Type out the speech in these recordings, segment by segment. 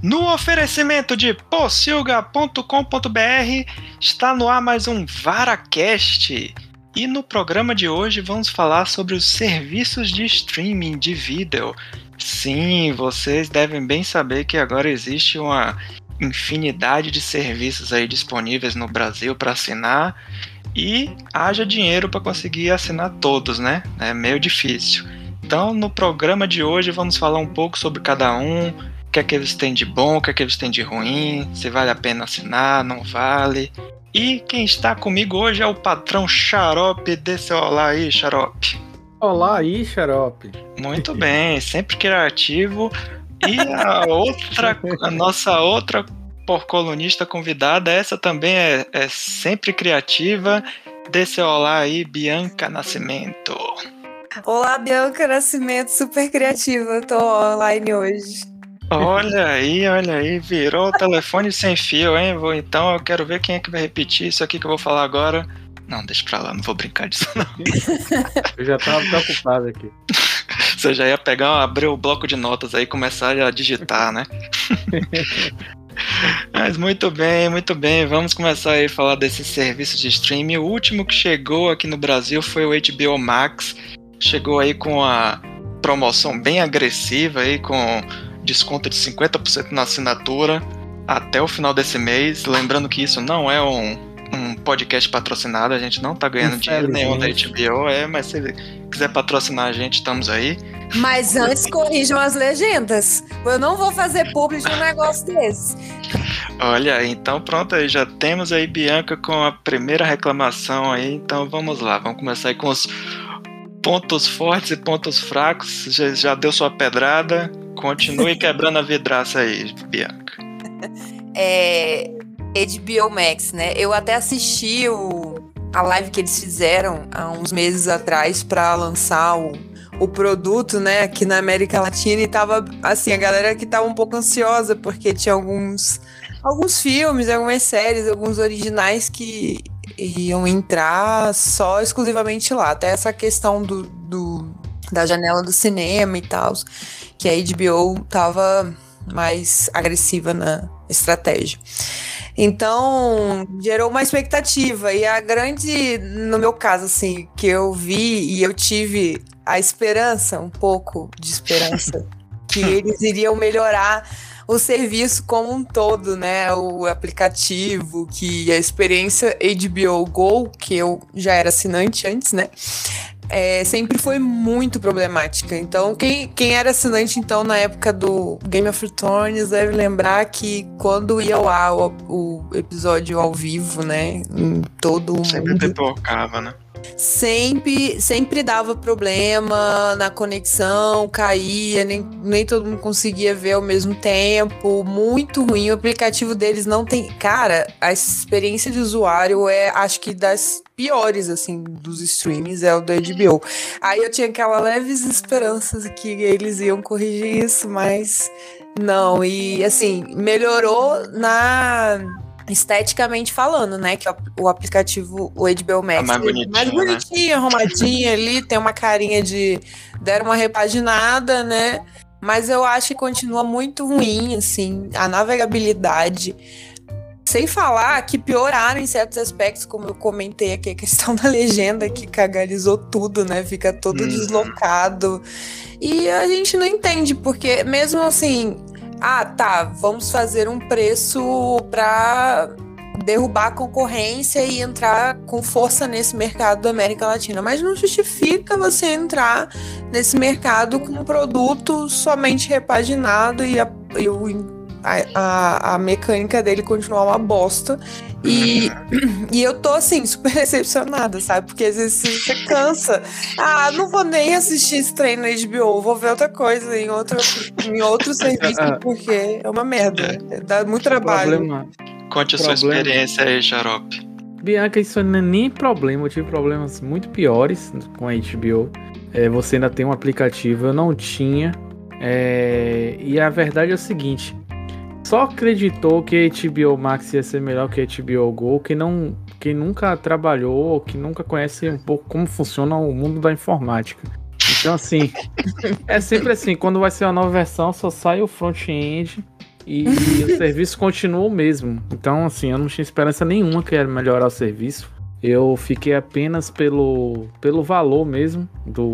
No oferecimento de pocilga.com.br está no ar mais um VaraCast. E no programa de hoje vamos falar sobre os serviços de streaming de vídeo. Sim, vocês devem bem saber que agora existe uma infinidade de serviços aí disponíveis no Brasil para assinar e haja dinheiro para conseguir assinar todos, né? É meio difícil. Então, no programa de hoje vamos falar um pouco sobre cada um, o que é que eles têm de bom, o que é que eles têm de ruim, se vale a pena assinar, não vale. E quem está comigo hoje é o patrão Xarope. Dê seu olá aí, Xarope. Olá aí, Xarope. Muito bem, sempre criativo. E a nossa outra colunista convidada, essa também é sempre criativa. Dê seu olá aí, Bianca Nascimento. Olá, Bianca Nascimento, super criativa. Tô online hoje. Olha aí, virou o telefone sem fio, hein? Então eu quero ver quem é que vai repetir isso aqui que eu vou falar agora. Não, deixa pra lá, não vou brincar disso não. Eu já tava preocupado aqui. Você já ia abrir o bloco de notas aí e começar a digitar, né? Mas muito bem, vamos começar aí a falar desses serviços de streaming. O último que chegou aqui no Brasil foi o HBO Max. Chegou aí com a promoção bem agressiva aí, com desconto de 50% na assinatura até o final desse mês. Lembrando que isso não é um podcast patrocinado, a gente não tá ganhando dinheiro nenhum da HBO, mas se quiser patrocinar a gente, estamos aí. Mas antes corrijam as legendas. Eu não vou fazer publi de um negócio desse. Olha, então pronto, aí já temos aí Bianca com a primeira reclamação aí, então vamos lá, vamos começar aí com os pontos fortes e pontos fracos. Já deu sua pedrada, continue quebrando a vidraça aí, Bianca. HBO Max, né? Eu até assisti a live que eles fizeram há uns meses atrás para lançar o produto, né, aqui na América Latina, e tava, assim, a galera que tava um pouco ansiosa, porque tinha alguns filmes, algumas séries, alguns originais que iam entrar só exclusivamente lá. Até essa questão da janela do cinema e tal, que a HBO tava mais agressiva na estratégia. Então, gerou uma expectativa, e no meu caso, assim, que eu vi e eu tive a esperança, um pouco de esperança, que eles iriam melhorar o serviço como um todo, né, o aplicativo, que a experiência HBO Go, que eu já era assinante antes, né, sempre foi muito problemática. Então, quem era assinante, então, na época do Game of Thrones, deve lembrar que quando ia ao ar o episódio ao vivo, né, em todo o mundo... Sempre pipocava, né? Sempre dava problema na conexão, caía, nem todo mundo conseguia ver ao mesmo tempo, muito ruim. O aplicativo deles não tem... Cara, a experiência de usuário acho que das piores, assim, dos streams, é o do HBO. Aí eu tinha aquelas leves esperanças que eles iam corrigir isso, mas não. E, assim, melhorou esteticamente falando, né, que o aplicativo, o HBO Max, mais bonitinho, né? Arrumadinho ali, tem uma carinha deram uma repaginada, né, mas eu acho que continua muito ruim, assim, a navegabilidade, sem falar que pioraram em certos aspectos, como eu comentei aqui, a questão da legenda, que cagalizou tudo, né, fica todo deslocado, e a gente não entende, porque mesmo assim... vamos fazer um preço para derrubar a concorrência e entrar com força nesse mercado da América Latina. Mas não justifica você entrar nesse mercado com um produto somente repaginado e a mecânica dele continuar uma bosta. E eu tô, assim, super decepcionada, sabe? Porque às vezes você cansa. Não vou nem assistir esse trem no HBO, vou ver outra coisa em outro serviço, porque é uma merda. Dá muito trabalho. Conte a sua experiência aí, Xarope. Bianca, isso não é nem problema. Eu tive problemas muito piores com a HBO. Você ainda tem um aplicativo, eu não tinha. E a verdade é o seguinte... Só acreditou que a HBO Max ia ser melhor que a HBO Go quem nunca trabalhou, que nunca conhece um pouco como funciona o mundo da informática. Então, assim, é sempre assim, quando vai ser uma nova versão, só sai o front-end E o serviço continuou o mesmo. Então, assim, eu não tinha esperança nenhuma que ia melhorar o serviço. Eu fiquei apenas pelo valor mesmo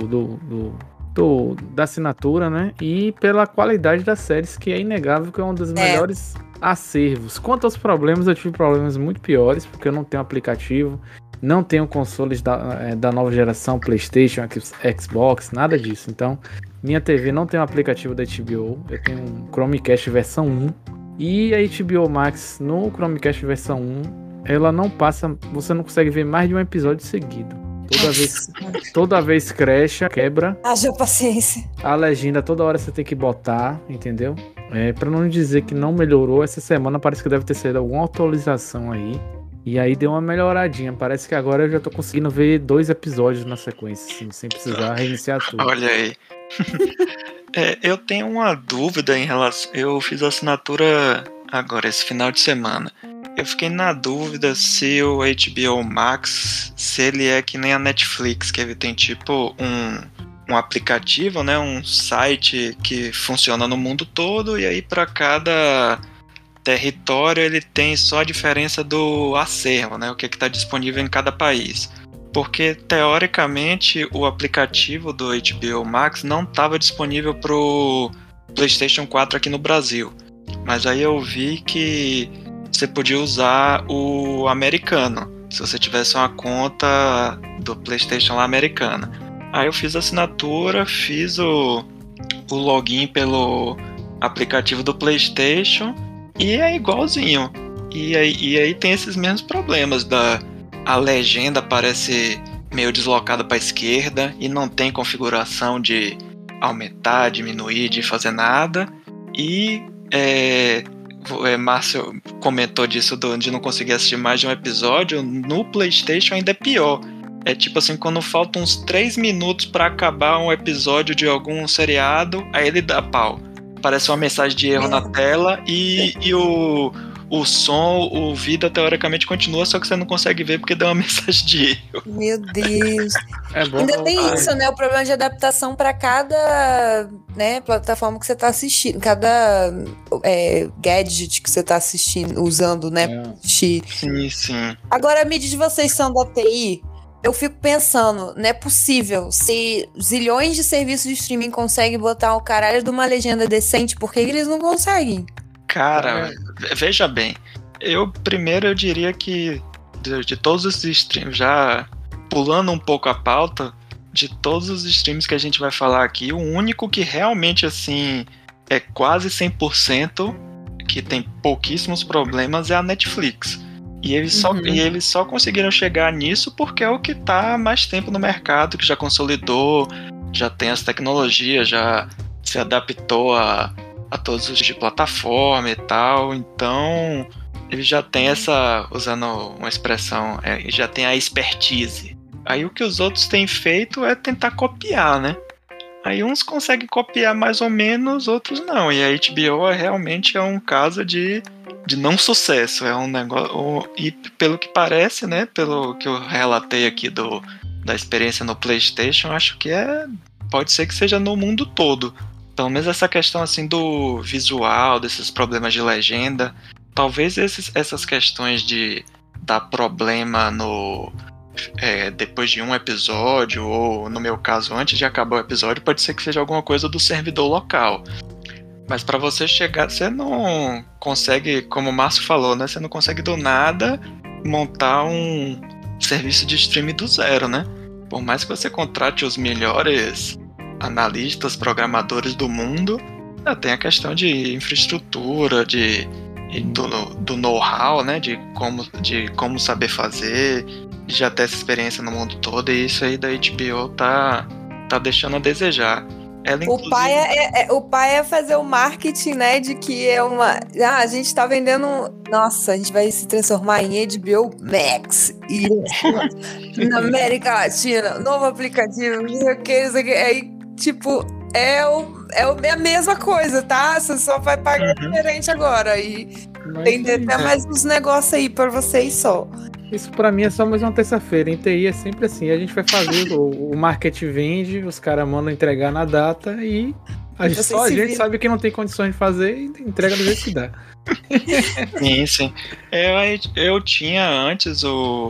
da assinatura, né? E pela qualidade das séries, que é inegável que é um dos melhores acervos. Quanto aos problemas, eu tive problemas muito piores, porque eu não tenho aplicativo, não tenho consoles da nova geração, PlayStation, Xbox, nada disso. Então, minha TV não tem um aplicativo da HBO, eu tenho um Chromecast versão 1. E a HBO Max no Chromecast versão 1, ela não passa, você não consegue ver mais de um episódio seguido. Toda vez cresce, quebra. Haja paciência. A legenda toda hora você tem que botar, entendeu? Pra não dizer que não melhorou, essa semana parece que deve ter saído alguma atualização aí. E aí deu uma melhoradinha. Parece que agora eu já tô conseguindo ver 2 episódios na sequência, assim, sem precisar reiniciar tudo. Olha aí. Eu tenho uma dúvida em relação... Eu fiz a assinatura agora, esse final de semana. Eu fiquei na dúvida se o HBO Max, se ele é que nem a Netflix, que ele tem tipo um aplicativo, né, um site que funciona no mundo todo, e aí para cada território ele tem só a diferença do acervo, né, o que está disponível em cada país. Porque, teoricamente, o aplicativo do HBO Max não estava disponível para o PlayStation 4 aqui no Brasil. Mas aí eu vi que você podia usar o americano, se você tivesse uma conta do PlayStation lá americana. Aí eu fiz a assinatura, fiz o login pelo aplicativo do PlayStation e é igualzinho. E aí tem esses mesmos problemas a legenda parece meio deslocada para a esquerda e não tem configuração de aumentar, diminuir, de fazer nada. E Márcio comentou disso de não conseguir assistir mais de um episódio. No PlayStation ainda é pior. É tipo assim, quando faltam uns 3 minutos para acabar um episódio de algum seriado, aí ele dá pau. Parece uma mensagem de erro na tela e o som, o vídeo teoricamente continua, só que você não consegue ver porque deu uma mensagem de erro. Meu Deus. Bom, ainda tem isso, né? O problema de adaptação para cada, né, plataforma que você tá assistindo, cada gadget que você tá assistindo, usando, né? Sim, sim. Agora, me diz, vocês são da TI, eu fico pensando, não é possível, se zilhões de serviços de streaming conseguem botar o caralho de uma legenda decente, por que eles não conseguem? Cara, veja bem, eu diria que de todos os streams, já pulando um pouco a pauta, de todos os streams que a gente vai falar aqui, o único que realmente assim é quase 100%, que tem pouquíssimos problemas, é a Netflix. E eles só conseguiram chegar nisso porque é o que está há mais tempo no mercado, que já consolidou, já tem as tecnologias, já se adaptou a todos os de plataforma e tal. Então, ele já tem usando uma expressão, já tem a expertise. Aí o que os outros têm feito é tentar copiar, né? Aí uns conseguem copiar mais ou menos, outros não. E a HBO realmente é um caso de não sucesso. É um negócio. E pelo que parece, né? Pelo que eu relatei aqui da experiência no PlayStation, acho que pode ser que seja no mundo todo. Pelo menos essa questão assim do visual, desses problemas de legenda. Talvez essas questões de dar problema depois de um episódio, ou no meu caso, antes de acabar o episódio, pode ser que seja alguma coisa do servidor local. Mas para você chegar, você não consegue, como o Márcio falou, né? Você não consegue do nada montar um serviço de streaming do zero, né? Por mais que você contrate os melhores analistas, programadores do mundo, tem a questão de infraestrutura, do know-how, né? De como saber fazer, de já ter essa experiência no mundo todo, e isso aí da HBO tá deixando a desejar. Ela, o pai é fazer o marketing, né, de que é uma... a gente tá vendendo... Nossa, a gente vai se transformar em HBO Max. E na América Latina, novo aplicativo, não sei o que. Aí, tipo, é a mesma coisa, tá? Você só vai pagar diferente agora. E tem até mais uns negócios aí pra vocês só. Isso pra mim é só mais uma terça-feira. Em TI é sempre assim. A gente vai fazer, o marketing vende, os caras mandam entregar na data e Só a gente sabe que não tem condições de fazer e entrega do jeito que dá. Sim. Eu tinha antes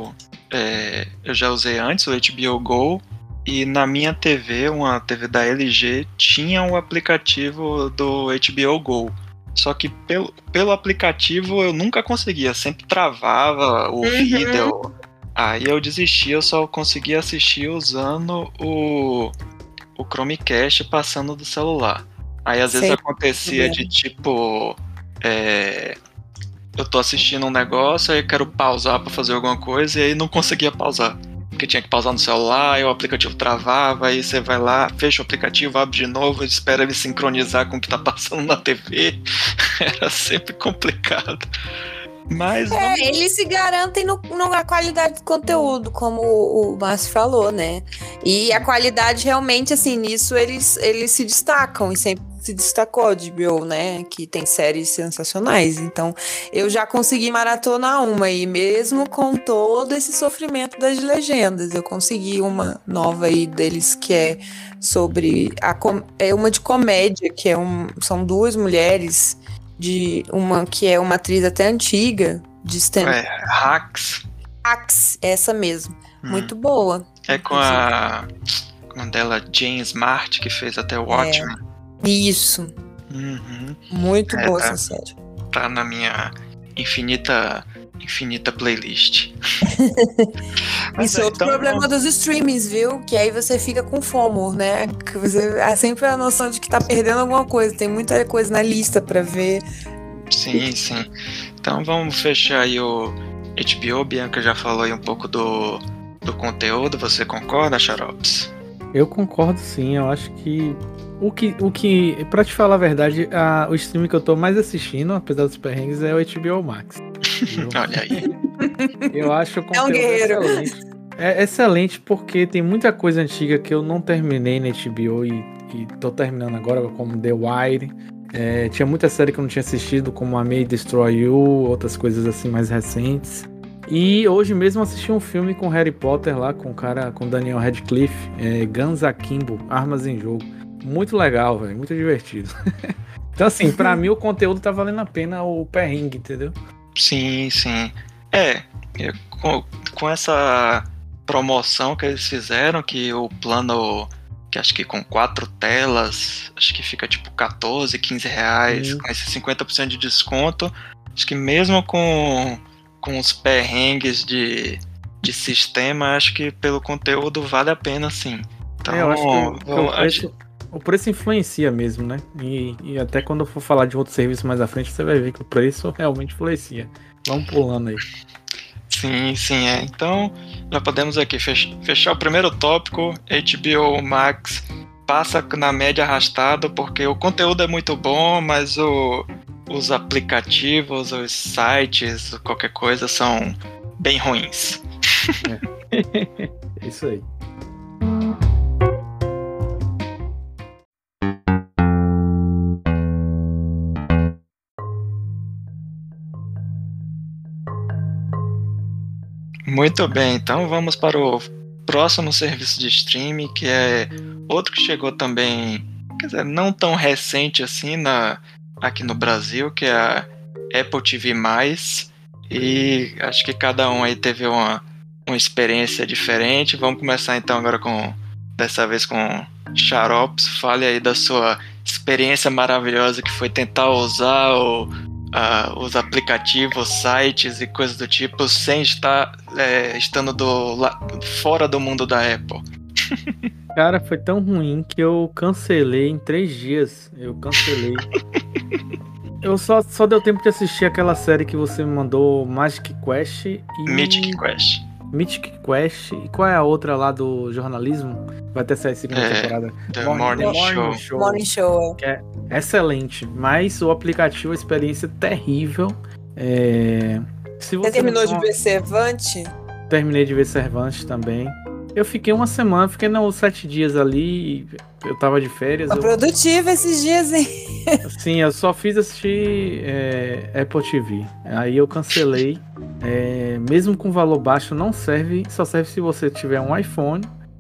eu já usei antes o HBO Go, e na minha TV, uma TV da LG, tinha o aplicativo do HBO Go. Só que pelo aplicativo eu nunca conseguia, sempre travava o vídeo. Aí eu desisti, eu só conseguia assistir usando o Chromecast passando do celular. Aí às vezes acontecia de tipo, eu tô assistindo um negócio, aí eu quero pausar pra fazer alguma coisa, e aí não conseguia pausar. Porque tinha que pausar no celular, aí o aplicativo travava, aí você vai lá, fecha o aplicativo, abre de novo, espera ele sincronizar com o que tá passando na TV. Era sempre complicado. Mas eles se garantem na qualidade do conteúdo, como o Márcio falou, né? E a qualidade realmente, assim, nisso eles se destacam, e sempre se destacou a HBO, né? Que tem séries sensacionais. Então, eu já consegui maratonar uma, e mesmo com todo esse sofrimento das legendas, eu consegui uma nova aí deles que é sobre uma de comédia, que são duas mulheres, de uma que é uma atriz até antiga de stand-up. Hacks, essa mesmo. Muito boa. É com a dela, Jane Smart, que fez até o Watchmen. Isso. Muito boa essa série. Tá na minha infinita playlist. Isso é outro problema dos streamings, viu? Que aí você fica com FOMO, né? Que você sempre a noção de que tá perdendo alguma coisa. Tem muita coisa na lista pra ver. Sim. Então vamos fechar aí o HBO. Bianca já falou aí um pouco do conteúdo. Você concorda, Xaropes? Eu concordo, sim. Eu acho que o que pra te falar a verdade, o streaming que eu tô mais assistindo, apesar dos perrengues, é o HBO Max. Olha aí. Eu acho o conteúdo excelente. É excelente porque tem muita coisa antiga que eu não terminei na HBO e tô terminando agora, como The Wire. Tinha muita série que eu não tinha assistido, como A May Destroy You, outras coisas assim mais recentes. E hoje mesmo assisti um filme com Harry Potter lá, com Daniel Radcliffe, Guns Akimbo, Armas em Jogo. Muito legal, velho, muito divertido. Então assim, pra mim o conteúdo tá valendo a pena o perrengue, entendeu? Sim. Com essa promoção que eles fizeram, que o plano, que acho que com 4 telas, acho que fica tipo 14, 15 reais, com esse 50% de desconto, acho que mesmo com os perrengues de sistema, acho que pelo conteúdo vale a pena, sim. Então, eu acho que o preço influencia mesmo, né? E até quando eu for falar de outro serviço mais à frente, você vai ver que o preço realmente influencia. Vamos pulando aí. Sim. Então, já podemos aqui fechar o primeiro tópico. HBO Max passa na média arrastada, porque o conteúdo é muito bom, mas os aplicativos, os sites, qualquer coisa, são bem ruins. É isso aí. Muito bem, então vamos para o próximo serviço de streaming, que é outro que chegou também, quer dizer, não tão recente assim aqui no Brasil, que é a Apple TV+, e acho que cada um aí teve uma experiência diferente. Vamos começar então agora dessa vez com Xaropes. Fale aí da sua experiência maravilhosa que foi tentar usar os aplicativos, sites e coisas do tipo sem estando fora do mundo da Apple. Cara, foi tão ruim que eu cancelei em 3 dias. Eu cancelei. Eu só deu tempo de assistir aquela série que você me mandou, Magic Quest e... Mythic Quest. E qual é a outra lá do jornalismo? Vai ter sair a segunda temporada. The Morning Show. Morning Show. Que é excelente, mas o aplicativo, a experiência terrível. Se você terminou de ver Servante? Terminei de ver Servante também. Eu fiquei uma semana, fiquei 7 dias ali, eu tava de férias. Produtivo esses dias, hein? Sim, eu só fiz assistir Apple TV. Aí eu cancelei. Mesmo com valor baixo, não serve, só serve se você tiver um iPhone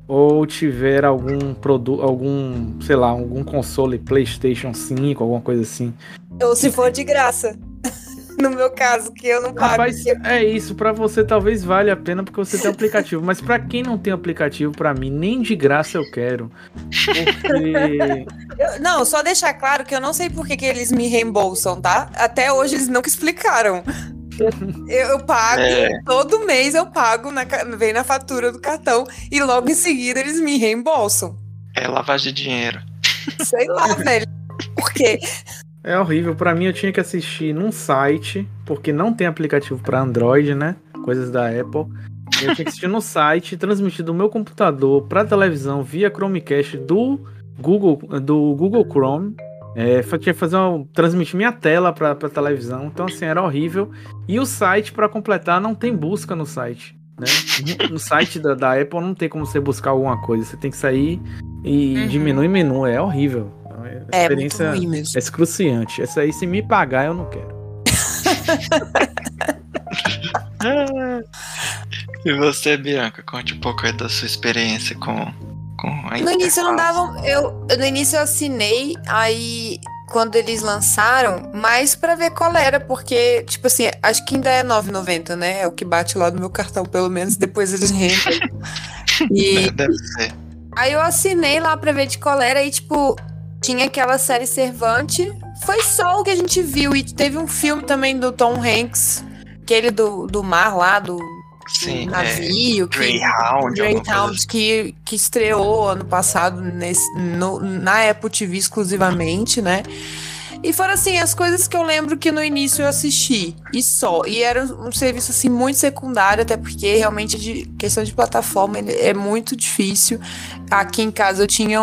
ou tiver algum produto, sei lá, algum console PlayStation 5, alguma coisa assim. Ou se for de graça. No meu caso, que eu não pago. Rapaz, é isso, pra você talvez valha a pena porque você tem aplicativo, mas pra quem não tem aplicativo, pra mim, nem de graça eu quero. Porque... Não, só deixar claro que eu não sei por que eles me reembolsam, tá? Até hoje eles nunca explicaram. Eu pago, todo mês eu pago, vem na fatura do cartão e logo em seguida eles me reembolsam. É lavagem de dinheiro. Sei lá, velho. Por quê? É horrível, pra mim eu tinha que assistir num site, porque não tem aplicativo pra Android, né? Coisas da Apple. Eu tinha que assistir no site, transmitir do meu computador pra televisão via Chromecast do Google Chrome. Tinha que transmitir minha tela pra televisão, então assim, era horrível. E o site, pra completar, não tem busca no site, né? No site da Apple não tem como você buscar alguma coisa, você tem que sair e diminuir menu, é horrível. A experiência muito ruim mesmo. É excruciante. Essa aí, se me pagar, eu não quero. E você, Bianca, conte um pouco aí da sua experiência com a No início eu não interface. dava. No início eu assinei, aí quando eles lançaram, mais pra ver qual era, porque, tipo assim, acho que ainda é R$9,90, né? É o que bate lá no meu cartão, pelo menos, depois eles rendem. E Deve ser. aí eu assinei lá pra ver de qual era, e tipo, tinha aquela série Servante. Foi só o que a gente viu. E teve um filme também do Tom Hanks, aquele do mar lá, do Sim, navio. Greyhound, que estreou ano passado na Apple TV exclusivamente, né? E foram assim, as coisas que eu lembro que no início eu assisti, e só. E era um serviço assim muito secundário, até porque realmente de questão de plataforma é muito difícil. Aqui em casa eu tinha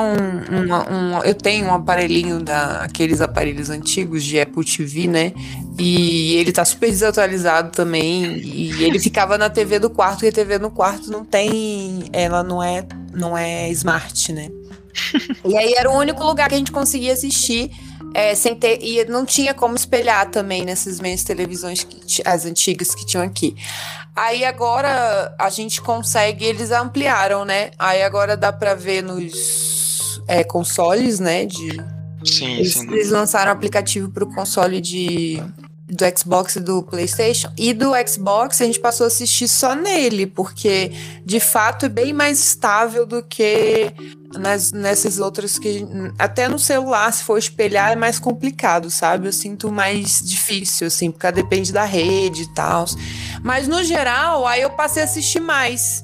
eu tenho um aparelhinho aqueles aparelhos antigos de Apple TV, né? E ele tá super desatualizado também. E ele ficava na TV do quarto, e a TV no quarto não tem. Ela não é smart, né? E aí era o único lugar que a gente conseguia assistir. Sem ter, e não tinha como espelhar também nessas minhas televisões, as antigas que tinham aqui. Aí agora a gente consegue, eles ampliaram, né? Aí agora dá pra ver nos consoles, né? Sim. Eles lançaram aplicativo pro console do Xbox e do PlayStation. E do Xbox a gente passou a assistir só nele, porque de fato é bem mais estável do que nessas outras que... Até no celular, se for espelhar, é mais complicado, sabe? Eu sinto mais difícil, assim, porque depende da rede e tal. Mas no geral, aí eu passei a assistir mais.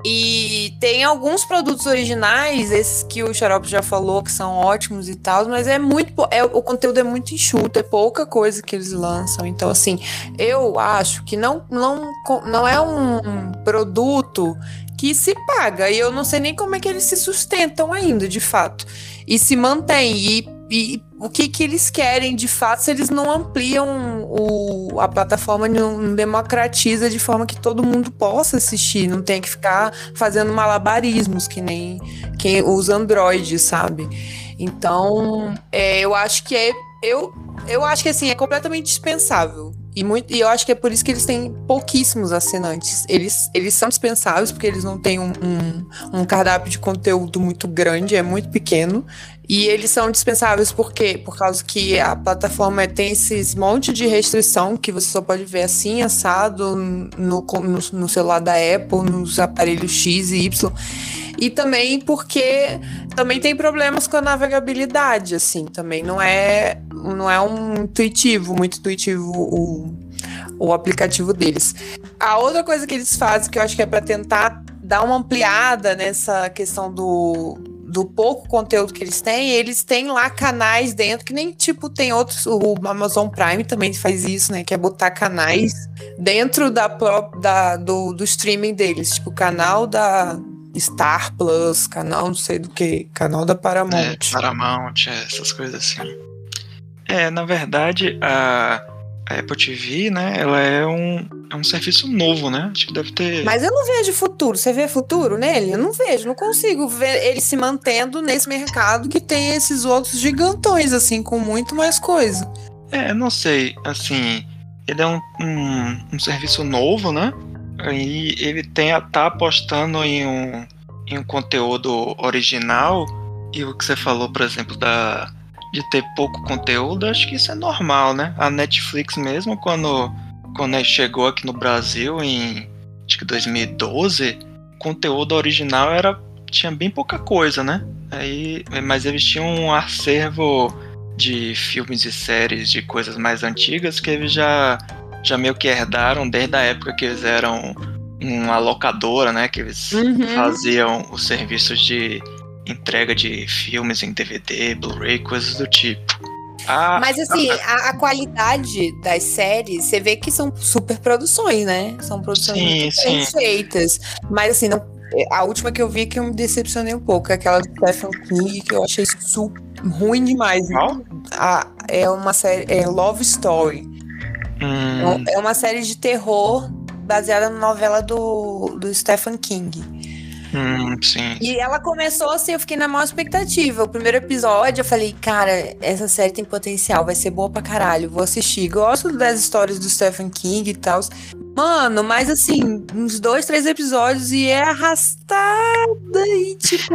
E tem alguns produtos originais, esses que o Xarope já falou, que são ótimos e tal, mas o conteúdo é muito enxuto, é pouca coisa que eles lançam. Então, assim, eu acho que não é um produto que se paga, e eu não sei nem como é que eles se sustentam ainda, de fato, e se mantém, e o que eles querem, de fato, se eles não ampliam a plataforma, não democratiza de forma que todo mundo possa assistir, não tem que ficar fazendo malabarismos, que nem quem usa Android, sabe? Então, eu acho que eu acho que assim, é completamente dispensável. E eu acho que é por isso que eles têm pouquíssimos assinantes. Eles são dispensáveis porque eles não têm um cardápio de conteúdo muito grande, é muito pequeno. E eles são dispensáveis por quê? Por causa que a plataforma tem esses monte de restrição que você só pode ver assim, assado, no celular da Apple, nos aparelhos X e Y. E também porque também tem problemas com a navegabilidade, assim, também não é muito intuitivo o aplicativo deles. A outra coisa que eles fazem, que eu acho que é para tentar dar uma ampliada nessa questão do pouco conteúdo que eles têm lá canais dentro, que nem tipo tem outros, o Amazon Prime também faz isso, né, que é botar canais dentro do streaming deles, tipo canal da Star Plus, canal não sei do que, canal da Paramount. Paramount, essas coisas assim. Na verdade, a Apple TV, né, ela é um serviço novo, né? Acho que deve ter... Mas eu não vejo futuro. Você vê futuro nele? Eu não vejo, não consigo ver ele se mantendo nesse mercado que tem esses outros gigantões, assim, com muito mais coisa. Não sei, assim, ele é um serviço novo, né? E ele tá apostando em em um conteúdo original, e o que você falou, por exemplo, de ter pouco conteúdo, acho que isso é normal, né? A Netflix mesmo, quando chegou aqui no Brasil em, acho que 2012, conteúdo original tinha bem pouca coisa, né? Mas eles tinham um acervo de filmes e séries de coisas mais antigas que eles já meio que herdaram desde a época que eles eram uma locadora, né? Que eles faziam os serviços de entrega de filmes em DVD, Blu-ray, coisas do tipo. Mas assim, a qualidade das séries, você vê que são super produções, né? São produções muito bem feitas. Mas assim, a última que eu vi que eu me decepcionei um pouco, é aquela do Stephen King, que eu achei super ruim demais. É uma série, Love Story. É uma série de terror baseada na novela do Stephen King. Sim. E ela começou assim, eu fiquei na maior expectativa. O primeiro episódio, eu falei, cara, essa série tem potencial, vai ser boa pra caralho, vou assistir. Gosto das histórias do Stephen King e tal. Mano, mas assim, uns 2, 3 episódios e é arrastada e tipo...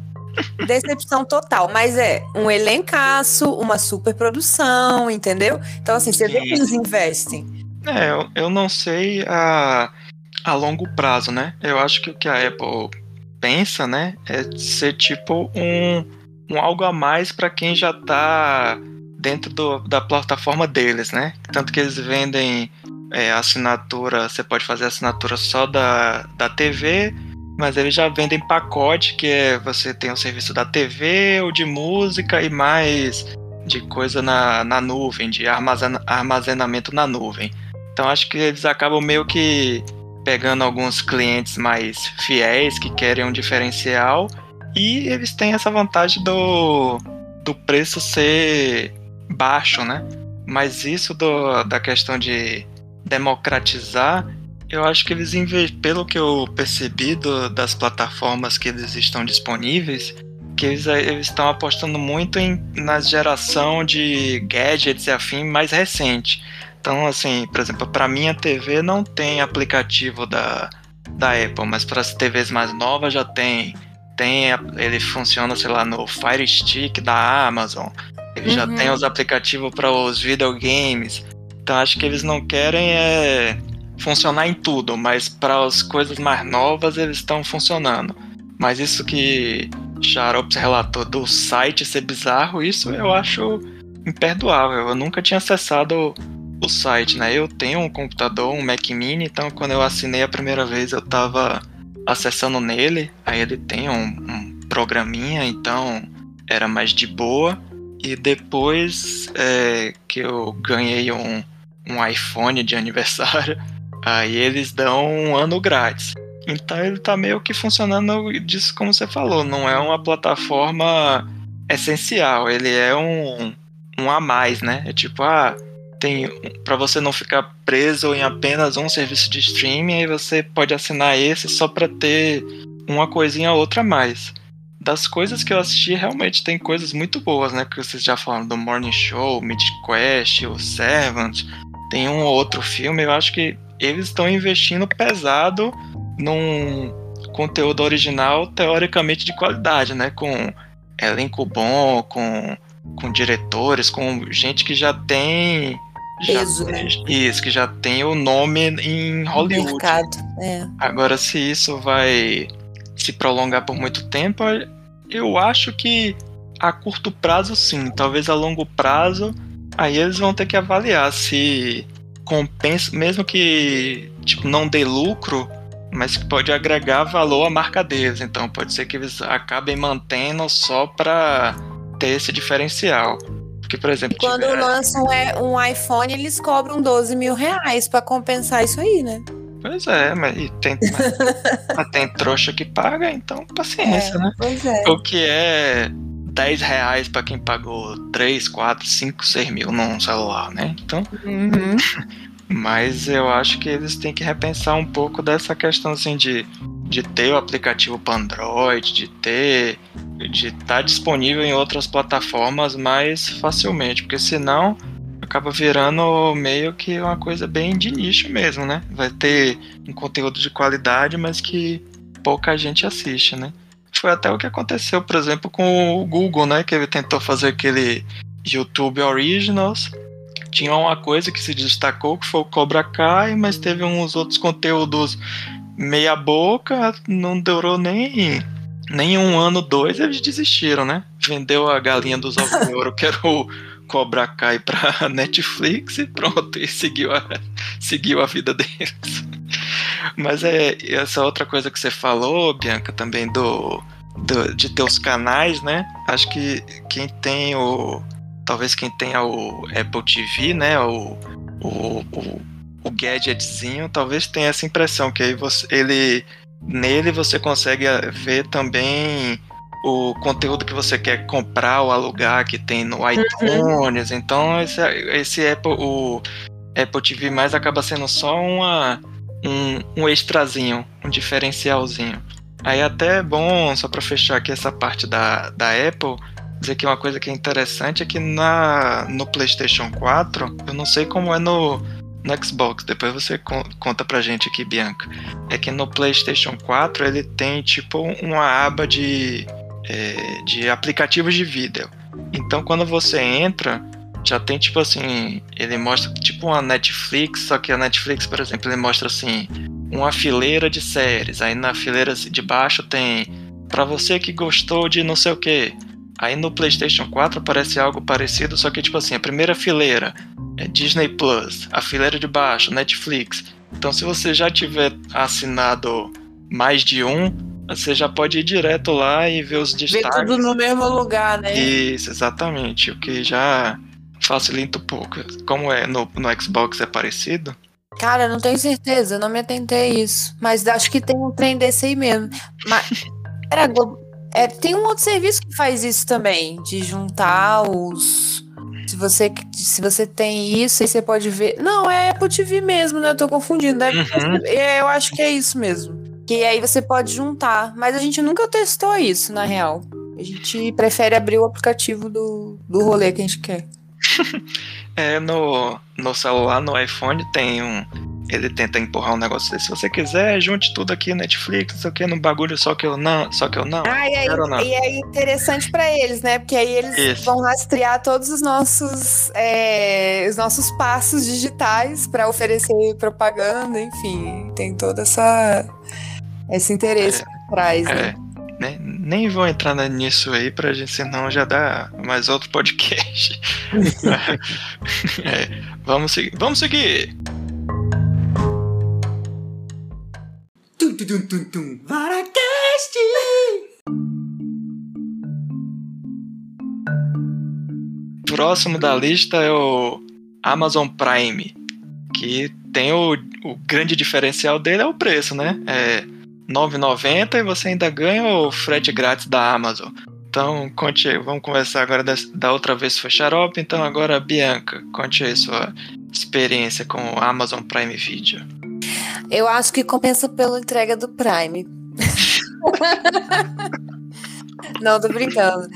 decepção total. Mas é um elencaço, uma super produção, entendeu? Então assim, você vê que eles investem. Eu não sei a longo prazo, né? Eu acho que o que a Apple pensa, né, é ser tipo um algo a mais para quem já tá dentro da plataforma deles, né? Tanto que eles vendem assinatura, você pode fazer assinatura só da TV, mas eles já vendem pacote, que você tem o serviço da TV, ou de música e mais de coisa na nuvem, de armazenamento na nuvem. Então acho que eles acabam meio que pegando alguns clientes mais fiéis que querem um diferencial, e eles têm essa vantagem do preço ser baixo, né? Mas isso da questão de democratizar, eu acho que eles, pelo que eu percebi das plataformas que eles estão disponíveis, que eles estão apostando muito na geração de gadgets e afim mais recente. Então, assim, por exemplo, para minha TV não tem aplicativo da Apple, mas para as TVs mais novas já tem. Ele funciona, sei lá, no Fire Stick da Amazon. Ele já tem os aplicativos para os videogames. Então, acho que eles não querem funcionar em tudo, mas para as coisas mais novas eles estão funcionando. Mas isso que Xarope relatou do site ser bizarro, isso eu acho imperdoável. Eu nunca tinha acessado o site, né? Eu tenho um computador, um Mac Mini, então quando eu assinei a primeira vez eu tava acessando nele, aí ele tem um programinha, então era mais de boa. E depois que eu ganhei um iPhone de aniversário, aí eles dão um ano grátis. Então ele tá meio que funcionando disso como você falou, não é uma plataforma essencial, ele é um a mais, né? É tipo, tem para você não ficar preso em apenas um serviço de streaming, aí você pode assinar esse só para ter uma coisinha ou outra a mais. Das coisas que eu assisti, realmente tem coisas muito boas, né? Que vocês já falaram do Morning Show, Mythic Quest, o Servant. Tem um ou outro filme, eu acho que eles estão investindo pesado num conteúdo original teoricamente de qualidade, né? Com elenco bom, com diretores, com gente que já tem peso, né? Isso, que já tem o nome em Hollywood. Mercado, Agora, se isso vai se prolongar por muito tempo, eu acho que a curto prazo sim, talvez a longo prazo, aí eles vão ter que avaliar se compensa, mesmo que tipo, não dê lucro, mas que pode agregar valor à marca deles. Então pode ser que eles acabem mantendo só para ter esse diferencial. Porque, por exemplo, quando lançam um iPhone, eles cobram R$12.000 para compensar isso aí, né? Pois é, mas tem trouxa que paga, então paciência, né? Pois é. O que é R$10 para quem pagou 3, 4, 5, 6 mil num celular, né? Então, mas eu acho que eles têm que repensar um pouco dessa questão assim de ter o aplicativo para Android, de estar disponível em outras plataformas mais facilmente, porque senão acaba virando meio que uma coisa bem de nicho mesmo, né? Vai ter um conteúdo de qualidade, mas que pouca gente assiste, né? Foi até o que aconteceu, por exemplo, com o Google, né? Que ele tentou fazer aquele YouTube Originals. Tinha uma coisa que se destacou, que foi o Cobra Kai, mas teve uns outros conteúdos meia boca, não durou nem 1 ano, 2, eles desistiram, né? Vendeu a galinha dos ovos de ouro, que era o Cobra Kai pra Netflix e pronto, e seguiu a vida deles. Mas essa outra coisa que você falou, Bianca, também de ter os canais, né? Acho que talvez quem tenha o Apple TV, né? O gadgetzinho, talvez tenha essa impressão, que aí nele você consegue ver também o conteúdo que você quer comprar ou alugar, que tem no iTunes. Então o Apple TV mais acaba sendo só um extrazinho, um diferencialzinho. Aí até é bom, só para fechar aqui essa parte da Apple, dizer que uma coisa que é interessante é que no PlayStation 4, eu não sei como é no Xbox, depois você conta pra gente aqui, Bianca, é que no PlayStation 4 ele tem tipo uma aba de aplicativos de vídeo. Então quando você entra, já tem tipo assim, ele mostra tipo uma Netflix, só que a Netflix, por exemplo, ele mostra assim, uma fileira de séries, aí na fileira de baixo tem pra você que gostou de não sei o que. Aí no PlayStation 4 aparece algo parecido, só que tipo assim, a primeira fileira é Disney Plus, a fileira de baixo, Netflix. Então se você já tiver assinado mais de um, você já pode ir direto lá e ver os destaques. Ver tudo no mesmo lugar, né? Isso, exatamente, o que já facilita um pouco. Como é no Xbox é parecido? Cara, não tenho certeza, eu não me atentei a isso. Mas acho que tem um trem desse aí mesmo. Mas tem um outro serviço que faz isso também, de juntar os... Se você tem isso, aí você pode ver... Não, é Apple TV mesmo, né? Eu tô confundindo. Eu acho que é isso mesmo. Que aí você pode juntar. Mas a gente nunca testou isso, na real. A gente prefere abrir o aplicativo do rolê que a gente quer. No celular, no iPhone, tem ele tenta empurrar um negócio desse. Se você quiser, junte tudo aqui, Netflix, não sei o que, no bagulho, só que eu não. E é interessante pra eles, né? Porque aí eles vão rastrear todos os nossos passos digitais pra oferecer propaganda, enfim. Tem todo esse interesse por trás, né? Nem vou entrar nisso aí pra gente, senão já dá mais outro podcast. Vamos seguir. VaraCast! Próximo da lista é o Amazon Prime, que tem o grande diferencial dele é o preço, né? É R$9,90 e você ainda ganha o frete grátis da Amazon. Então, conte aí, vamos conversar agora da outra vez foi xarope, então agora, Bianca, conte aí sua experiência com o Amazon Prime Video. Eu acho que compensa pela entrega do Prime. Não, tô brincando.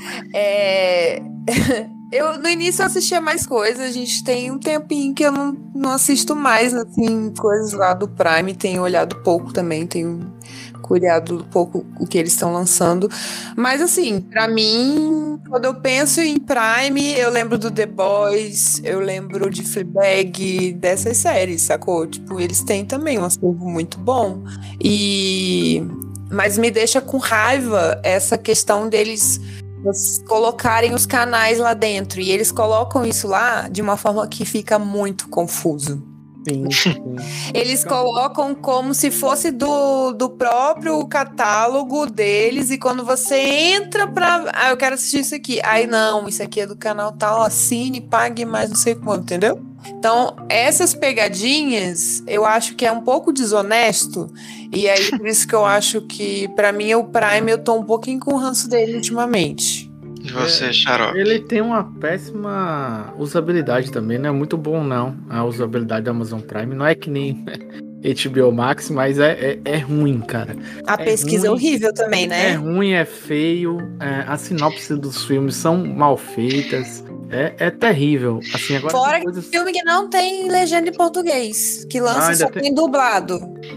Eu no início assistia mais coisas, a gente tem um tempinho que eu não assisto mais, assim, coisas lá do Prime, tenho olhado pouco também, tenho olhado pouco o que eles estão lançando, mas assim, pra mim, quando eu penso em Prime, eu lembro do The Boys, eu lembro de Fleabag, dessas séries, sacou? Tipo, eles têm também um acervo muito bom, mas me deixa com raiva essa questão deles colocarem os canais lá dentro, e eles colocam isso lá de uma forma que fica muito confuso. Sim. Eles colocam como se fosse do próprio catálogo deles, e quando você entra eu quero assistir isso aqui, aí não, isso aqui é do canal tal, assine, pague mais não sei quanto, entendeu? Então, essas pegadinhas, eu acho que é um pouco desonesto, e aí por isso que eu acho que, pra mim, o Prime, eu tô um pouquinho com o ranço dele ultimamente. E você, xarope? Ele tem uma péssima usabilidade também, não é muito bom não, a usabilidade da Amazon Prime, não é que nem HBO Max, mas é ruim, cara. A pesquisa é horrível também, né? É ruim, é feio, a sinopse dos filmes são mal feitas, é terrível. Assim, agora fora que filme que não tem legenda em português, que lança só tem dublado.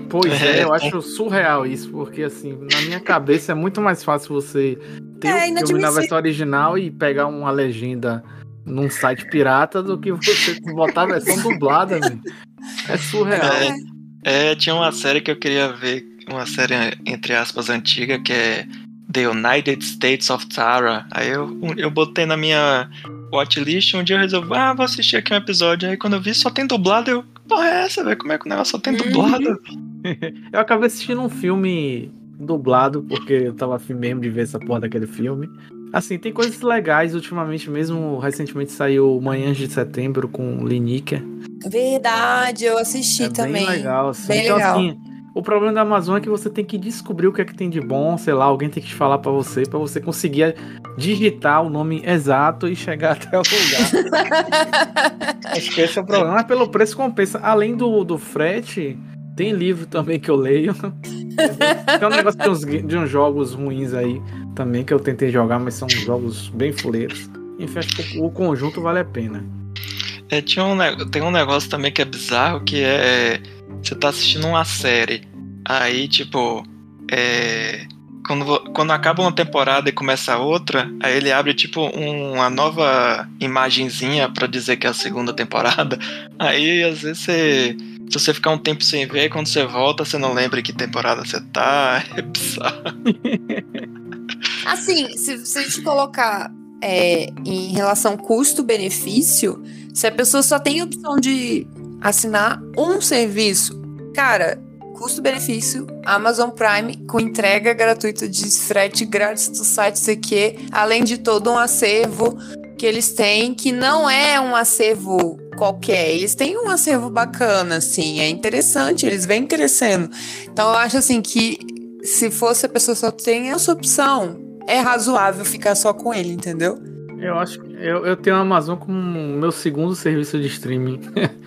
Pois eu acho surreal isso, porque assim, na minha cabeça é muito mais fácil você ter o filme na versão original e pegar uma legenda num site pirata do que você botar a versão dublada, né? É surreal. Tinha uma série que eu queria ver, uma série entre aspas antiga, que é The United States of Tara. Aí eu botei na minha watchlist, um dia eu resolvi, vou assistir aqui um episódio. Aí quando eu vi, só tem dublado, eu, porra é essa, velho? Como é que o negócio só tem dublado? Eu acabei assistindo um filme dublado, porque eu tava afim mesmo de ver essa porra daquele filme. Assim, tem coisas legais ultimamente mesmo. Recentemente saiu Manhãs de Setembro com Lineker. Verdade, eu assisti também. Bem legal, assim. Bem então, legal. assim, o problema da Amazon é que você tem que descobrir o que é que tem de bom, sei lá, alguém tem que te falar pra você conseguir digitar o nome exato e chegar até o lugar. Acho que esse é o problema. Mas pelo preço compensa. Além do frete, tem livro também que eu leio. Tem um negócio de uns jogos ruins aí também que eu tentei jogar, mas são jogos bem fuleiros. Enfim, acho que o conjunto vale a pena. Tem um negócio também que é bizarro, que é você tá assistindo uma série, aí tipo quando acaba uma temporada e começa outra, aí ele abre tipo uma nova imagenzinha pra dizer que é a segunda temporada. Aí às vezes se você ficar um tempo sem ver, quando você volta você não lembra em que temporada você tá. É bizarro. Assim, se a gente colocar em relação custo-benefício, se a pessoa só tem a opção de assinar um serviço, cara, custo-benefício, Amazon Prime, com entrega gratuita de frete grátis do site CQ, além de todo um acervo que eles têm, que não é um acervo qualquer, eles têm um acervo bacana, assim, é interessante, eles vêm crescendo. Então eu acho assim que se fosse a pessoa só tem essa opção, é razoável ficar só com ele, entendeu? Eu acho que eu tenho a Amazon como meu segundo serviço de streaming.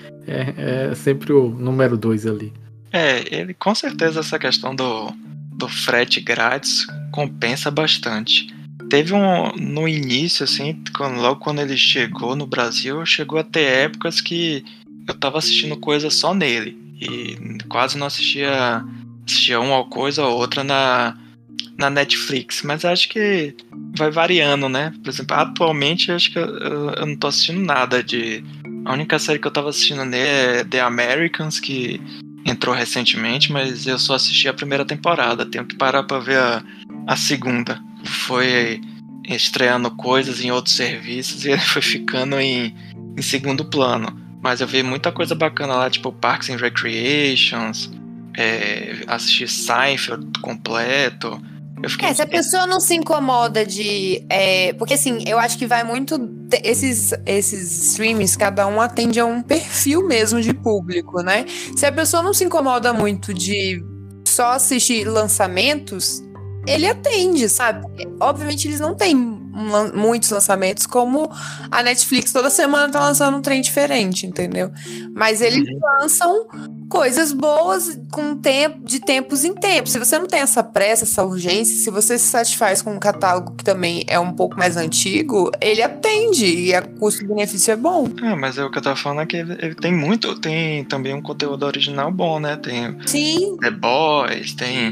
É sempre o número 2 ali. Ele com certeza essa questão do frete grátis compensa bastante. Teve no início, assim, logo quando ele chegou no Brasil, chegou a ter épocas que eu tava assistindo coisa só nele. E quase não assistia uma coisa ou outra na Netflix. Mas acho que vai variando, né? Por exemplo, atualmente acho que eu não tô assistindo nada de... A única série que eu tava assistindo nele é The Americans, que entrou recentemente, mas eu só assisti a primeira temporada. Tenho que parar pra ver a segunda. Foi estreando coisas em outros serviços e ele foi ficando em segundo plano. Mas eu vi muita coisa bacana lá, tipo Parks and Recreations, assisti Seinfeld completo. Se a pessoa não se incomoda de... porque assim, eu acho que vai muito... Esses streams, cada um atende a um perfil mesmo de público, né? Se a pessoa não se incomoda muito de só assistir lançamentos, ele atende, sabe? Obviamente eles não têm muitos lançamentos, como a Netflix toda semana tá lançando um trem diferente, entendeu? Mas eles lançam coisas boas de tempos em tempos. Se você não tem essa pressa, essa urgência, se você se satisfaz com um catálogo que também é um pouco mais antigo, ele atende e a custo-benefício é bom. Mas o que eu tava falando é que ele tem também um conteúdo original bom, né? Tem The Boys, tem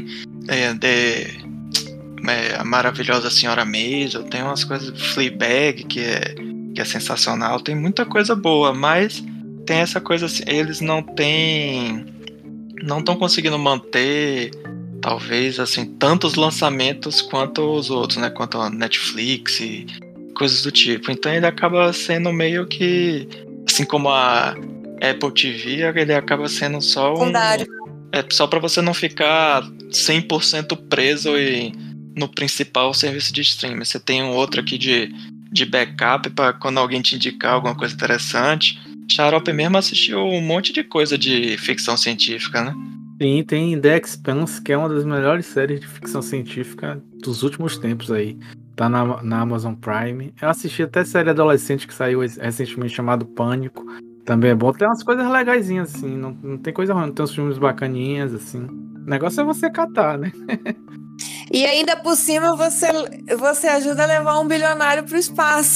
a maravilhosa Senhora Maisel, tem umas coisas, Fleabag, que é sensacional, tem muita coisa boa, mas tem essa coisa assim, eles não estão conseguindo manter, talvez, assim, tantos lançamentos quanto os outros, né, quanto a Netflix e coisas do tipo, então ele acaba sendo meio que, assim como a Apple TV, ele acaba sendo só só pra você não ficar 100% preso no principal serviço de streaming. Você tem um outro aqui de backup para quando alguém te indicar alguma coisa interessante. Xarope mesmo assistiu um monte de coisa de ficção científica, né? Sim, tem The Expanse, que é uma das melhores séries de ficção científica dos últimos tempos aí. Tá na Amazon Prime. Eu assisti até série adolescente que saiu recentemente chamado Pânico. Também é bom. Tem umas coisas legaisinhas, assim. Não tem coisa ruim. Tem uns filmes bacaninhas, assim. O negócio é você catar, né? E ainda por cima você ajuda a levar um bilionário pro espaço.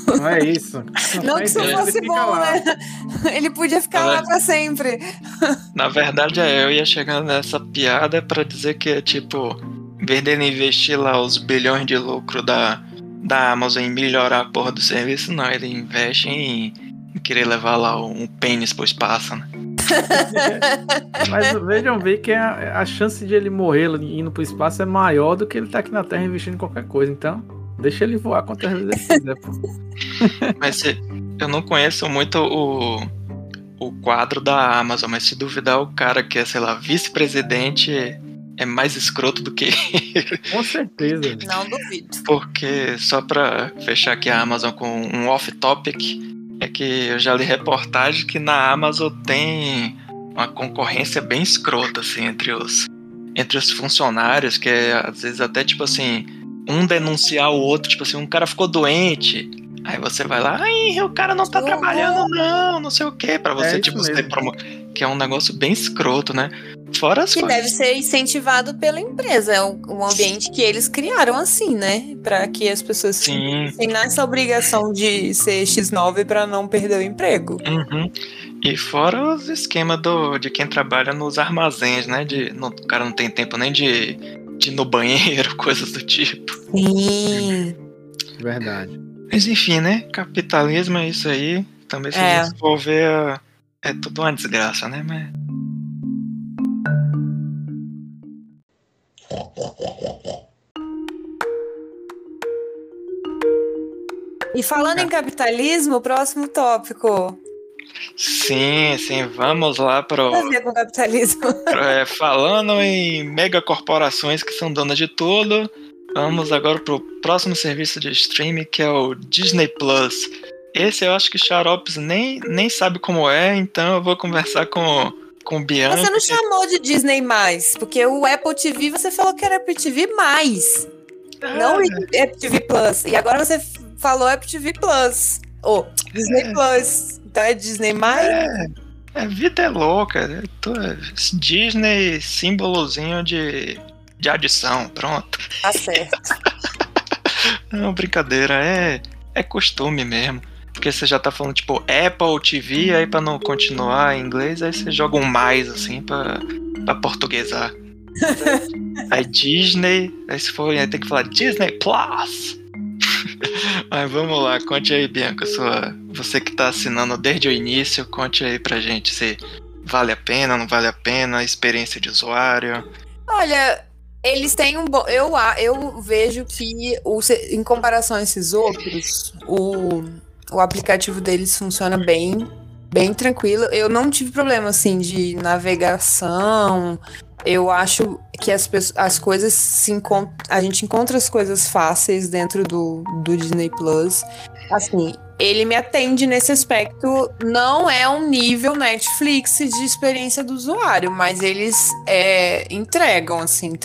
Não é isso. Não que isso fosse bom, né? Ele podia ficar lá pra sempre. Na verdade, eu ia chegando nessa piada pra dizer que é tipo, em vez dele investir lá os bilhões de lucro da Amazon em melhorar a porra do serviço, não, ele investe em querer levar lá um pênis pro espaço, né? Mas vejam bem que a chance de ele morrer indo pro espaço é maior do que ele tá aqui na Terra investindo em qualquer coisa, então deixa ele voar quantas vezes ele quiser, pô. Mas eu não conheço muito o quadro da Amazon, mas se duvidar o cara que é, sei lá, vice-presidente é mais escroto do que ele. Com certeza. Não duvido. Porque, só pra fechar aqui a Amazon com um off-topic, é que eu já li reportagem que na Amazon tem uma concorrência bem escrota, assim, entre os funcionários, que é, às vezes, até, tipo assim, um denunciar o outro, tipo assim, um cara ficou doente, aí você vai lá, ai, o cara não tá trabalhando não sei o quê, pra você, tipo, ser que é um negócio bem escroto, né? Fora as coisas. Deve ser incentivado pela empresa, é um ambiente que eles criaram assim, né? Pra que as pessoas tenham essa obrigação de ser X9 pra não perder o emprego. Uhum. E fora os esquemas de quem trabalha nos armazéns, né? O cara não tem tempo nem de ir no banheiro, coisas do tipo. Sim. Verdade. Mas enfim, né? Capitalismo é isso aí. Também se a gente for ver, é tudo uma desgraça, né? Mas... E falando em capitalismo, o próximo tópico. Sim, vamos lá pro... Tem a ver com capitalismo. Falando em megacorporações que são donas de tudo, vamos agora pro próximo serviço de streaming, que é o Disney Plus. Esse eu acho que Xaropes nem sabe como é, então eu vou conversar com o Bianca. Você não chamou de Disney+, porque o Apple TV você falou que era Apple TV+. Não Apple TV Plus. E agora você falou Apple TV Plus. Disney Plus. Então é Disney+. Vida é louca. Disney, símbolozinho de adição. Pronto. Tá certo. Não, brincadeira. É costume mesmo. Porque você já tá falando, tipo, Apple TV, aí pra não continuar em inglês, aí você joga um mais, assim, pra portuguesar. Aí Disney, aí se for, aí tem que falar Disney Plus. Mas vamos lá, conte aí, Bianca, você que tá assinando desde o início, conte aí pra gente se vale a pena, não vale a pena, a experiência de usuário. Olha, eles têm um bom... Eu vejo que, em comparação a esses outros, o aplicativo deles funciona bem tranquilo. Eu não tive problema, assim, de navegação. Eu acho que as coisas a gente encontra as coisas fáceis dentro do Disney Plus. Assim, ele me atende nesse aspecto. Não é um nível Netflix de experiência do usuário, mas eles entregam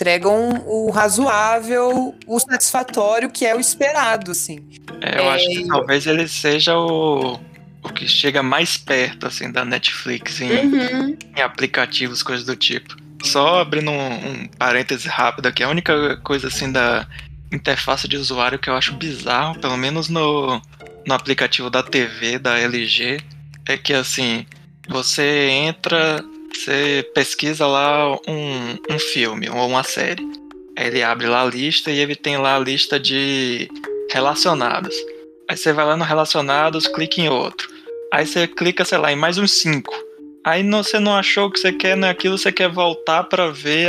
o razoável, o satisfatório, que é o esperado, assim. Eu acho que talvez ele seja o que chega mais perto, assim, da Netflix em aplicativos, coisas do tipo. Só abrindo um parêntese rápido aqui, a única coisa, assim, da interface de usuário que eu acho bizarro, pelo menos no aplicativo da TV, da LG, é que, assim, você entra, você pesquisa lá um filme ou uma série. Aí ele abre lá a lista e ele tem lá a lista de relacionados. Aí você vai lá no relacionados, clica em outro. Aí você clica, sei lá, em mais uns 5. Aí você não achou o que você quer naquilo, você quer voltar pra ver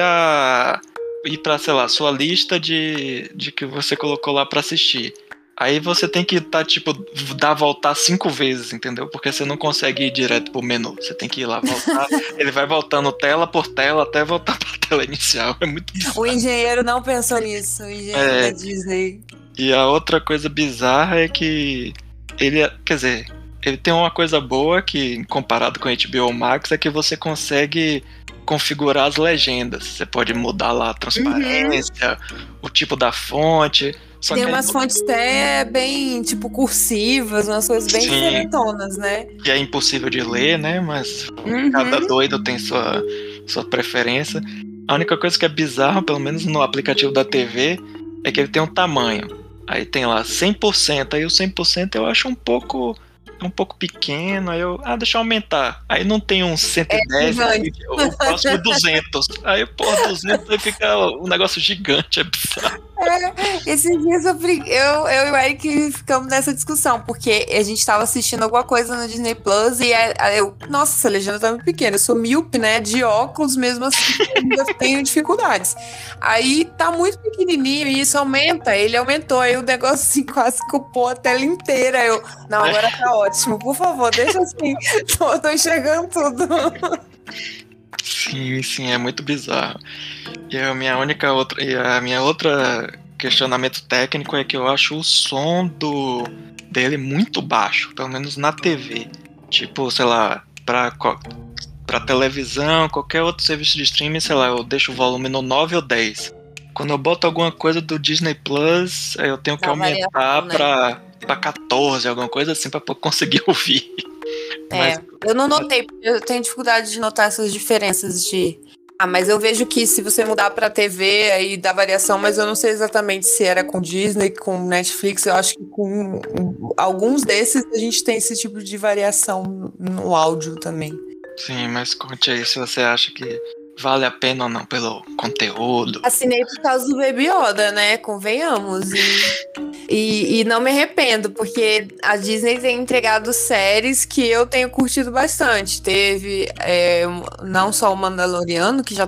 ir pra, sei lá, sua lista de que você colocou lá pra assistir. Aí você tem que voltar 5 vezes, entendeu? Porque você não consegue ir direto pro menu. Você tem que ir lá voltar. Ele vai voltando tela por tela até voltar pra tela inicial. É muito bizarro. O engenheiro não pensou nisso, o engenheiro da Disney. E a outra coisa bizarra é que ele tem uma coisa boa que, comparado com a HBO Max, é que você consegue configurar as legendas. Você pode mudar lá a transparência, o tipo da fonte. Só tem que umas fontes até bem, tipo, cursivas, umas coisas bem diferentonas, né? Que é impossível de ler, né? Mas cada doido tem sua preferência. A única coisa que é bizarra, pelo menos no aplicativo da TV, é que ele tem um tamanho. Aí tem lá 100%, aí o 100% eu acho um pouco pequeno, aí deixa eu aumentar. Aí não tem um 110, o próximo é 200. Aí, 200 aí fica um negócio gigante, é bizarro. Esses dias eu e o Eric ficamos nessa discussão, porque a gente tava assistindo alguma coisa no Disney Plus e nossa, essa legenda tá muito pequena. Eu sou míope, né? De óculos, mesmo assim, eu ainda tenho dificuldades. Aí tá muito pequenininho e isso aumenta. Ele aumentou, aí o negócio assim quase cupou a tela inteira. Não, agora tá ótimo. Por favor, deixa assim. Tô enxergando tudo. Sim, é muito bizarro. E a minha outra questionamento técnico é que eu acho o som dele muito baixo, pelo menos na TV. Tipo, sei lá, pra televisão, qualquer outro serviço de streaming, sei lá, eu deixo o volume no 9 ou 10. Quando eu boto alguma coisa do Disney Plus, eu tenho que aumentar pra 14, alguma coisa assim, pra conseguir ouvir. Mas eu não notei, eu tenho dificuldade de notar essas diferenças mas eu vejo que se você mudar pra TV, aí dá variação, mas eu não sei exatamente se era com Disney, com Netflix, eu acho que com alguns desses a gente tem esse tipo de variação no áudio também. Sim, mas conte aí se você acha que vale a pena ou não pelo conteúdo. Assinei por causa do Baby Yoda, né? Convenhamos. E não me arrependo, porque a Disney tem entregado séries que eu tenho curtido bastante. Teve não só o Mandaloriano, que já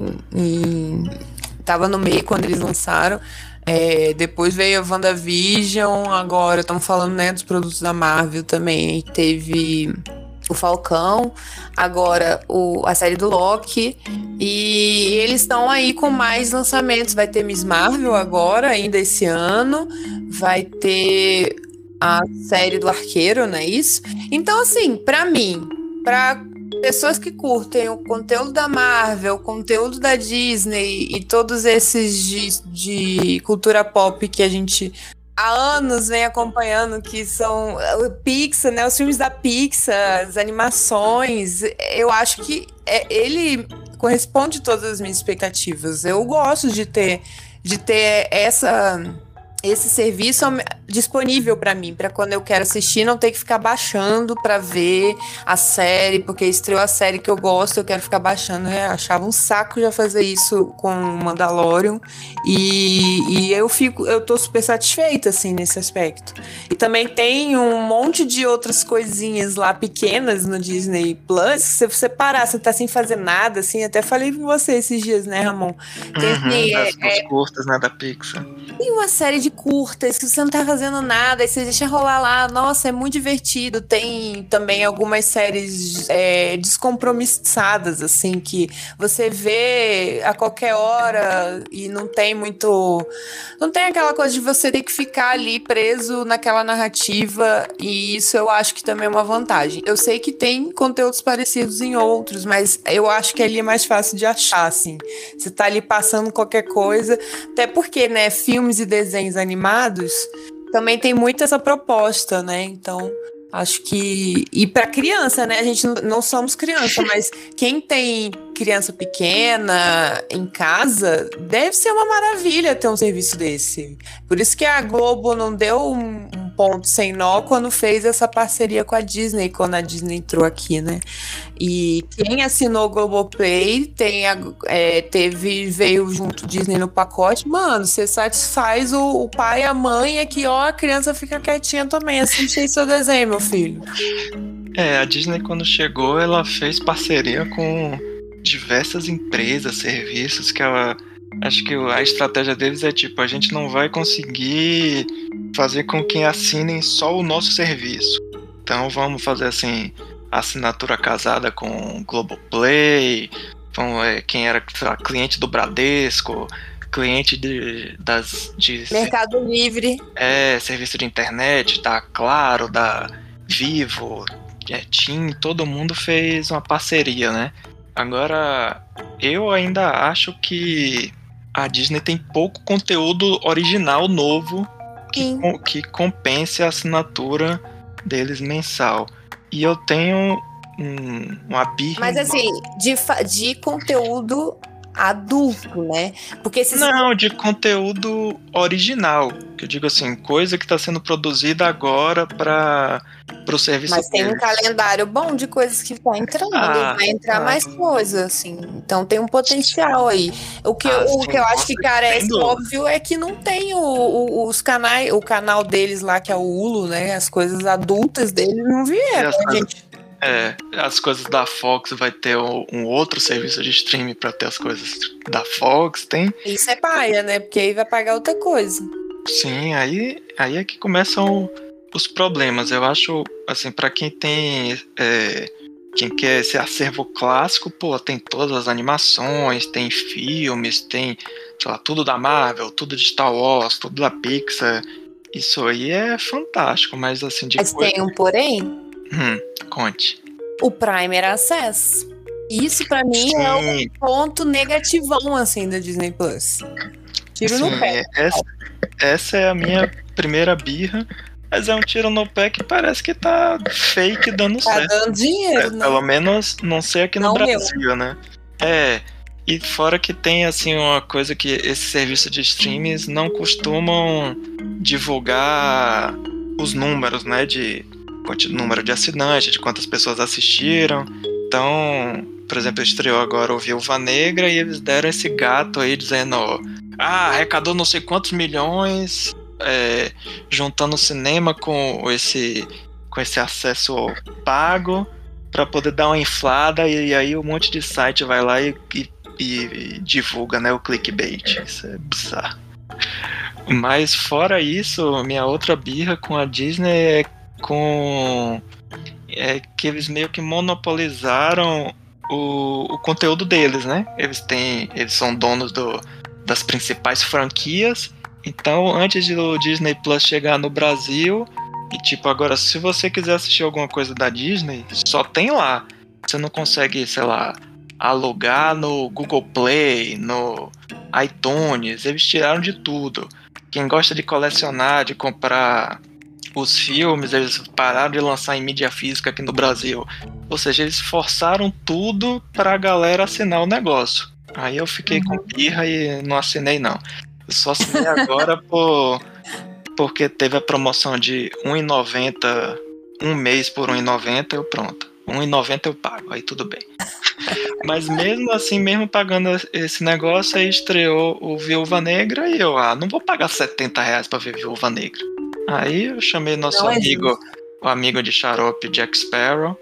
tava no meio quando eles lançaram. Depois veio a WandaVision, agora estamos falando, né, dos produtos da Marvel também. Teve o Falcão, agora a série do Loki, e eles estão aí com mais lançamentos. Vai ter Miss Marvel agora, ainda esse ano, vai ter a série do Arqueiro, não é isso? Então, assim, pra mim, pra pessoas que curtem o conteúdo da Marvel, o conteúdo da Disney e todos esses de cultura pop que a gente há anos vem acompanhando, que são o Pixar, né? Os filmes da Pixar, as animações. Eu acho que ele corresponde a todas as minhas expectativas. Eu gosto de ter esse serviço disponível para mim, para quando eu quero assistir, não ter que ficar baixando para ver a série, porque estreou a série que eu gosto, eu quero ficar baixando. Eu achava um saco já fazer isso com Mandalorian, e eu tô super satisfeita, assim, nesse aspecto. E também tem um monte de outras coisinhas lá pequenas no Disney Plus, se você parar, você tá sem fazer nada, assim, até falei com você esses dias, né, Ramon? Tem, as curtas, né, da Pixar. Tem uma série de curtas que você não tá fazendo nada, aí você deixa rolar lá, nossa, é muito divertido. Tem também algumas séries descompromissadas, assim, que você vê a qualquer hora e não tem aquela coisa de você ter que ficar ali preso naquela narrativa, e isso eu acho que também é uma vantagem. Eu sei que tem conteúdos parecidos em outros, mas eu acho que ali é mais fácil de achar, assim. Você tá ali passando qualquer coisa, até porque, né, filmes e desenhos animados também tem muito essa proposta, né? Então, acho que... E para criança, né? A gente não somos criança, mas quem tem criança pequena em casa, deve ser uma maravilha ter um serviço desse. Por isso que a Globo não deu um ponto sem nó quando fez essa parceria com a Disney, quando a Disney entrou aqui, né? E quem assinou o Globoplay veio junto Disney no pacote. Mano, você satisfaz o pai e a mãe, é que a criança fica quietinha também. Assiste aí seu desenho, meu filho. A Disney, quando chegou, ela fez parceria com diversas empresas, serviços, que acho que a estratégia deles é tipo, a gente não vai conseguir fazer com que assinem só o nosso serviço. Então vamos fazer assim, assinatura casada com Globoplay, quem era cliente do Bradesco, cliente de Mercado Livre. Serviço de internet, da Claro, da Vivo, TIM, todo mundo fez uma parceria, né? Agora, eu ainda acho que a Disney tem pouco conteúdo original novo que compense a assinatura deles mensal. E eu tenho uma birra. Mas assim, de conteúdo adulto, né? Porque se Não, de conteúdo original. Que eu digo assim, coisa que está sendo produzida agora para o serviço Mas tem um deles. calendário bom de coisas que tá entrando, e vai entrar mais coisas, assim. Então tem um potencial aí. O que eu acho que carece, óbvio, é que não tem os canais, o canal deles lá, que é o Hulu, né? As coisas adultas deles não vieram, gente. As coisas da Fox vai ter um outro serviço de streaming para ter as coisas da Fox, tem. Isso é paia, né? Porque aí vai pagar outra coisa. Sim, aí é que começam os problemas. Eu acho, assim, para quem tem, quem quer esse acervo clássico, pô, tem todas as animações, tem filmes, tem, sei lá, tudo da Marvel, tudo de Star Wars, tudo da Pixar. Isso aí é fantástico, mas assim, de Mas tem um porém? Conte. O Primer Access. Isso pra mim é um ponto negativão, assim, da Disney Plus. Tiro no pé. Essa é a minha primeira birra, mas é um tiro no pé que parece que tá fake dando certo. Tá dando dinheiro, né? Pelo menos, não sei aqui no Brasil, né? E fora que tem, assim, uma coisa que esses serviços de streams não costumam divulgar os números, né? De número de assinantes, de quantas pessoas assistiram. Então, por exemplo, estreou agora o Viúva Negra e eles deram esse gato aí dizendo, arrecadou não sei quantos milhões, juntando o cinema com esse acesso pago para poder dar uma inflada, e aí um monte de site vai lá e divulga, né, o clickbait. Isso é bizarro. Mas fora isso, minha outra birra com a Disney é que eles meio que monopolizaram o conteúdo deles, né? Eles são donos das principais franquias. Então, antes do Disney Plus chegar no Brasil, e tipo, agora, se você quiser assistir alguma coisa da Disney, só tem lá. Você não consegue, sei lá, alugar no Google Play, no iTunes. Eles tiraram de tudo. Quem gosta de colecionar, de comprar os filmes, eles pararam de lançar em mídia física aqui no Brasil. Ou seja, eles forçaram tudo pra galera assinar o negócio. Aí eu fiquei com birra e não assinei, não. Eu só assinei agora porque teve a promoção de R$1,90, um mês por R$1,90, eu pronto. R$1,90 eu pago, aí tudo bem. Mas mesmo assim, mesmo pagando esse negócio, aí estreou o Viúva Negra e eu, não vou pagar R$70 pra ver Viúva Negra. Aí eu chamei nosso amigo, o amigo de xarope, Jack Sparrow.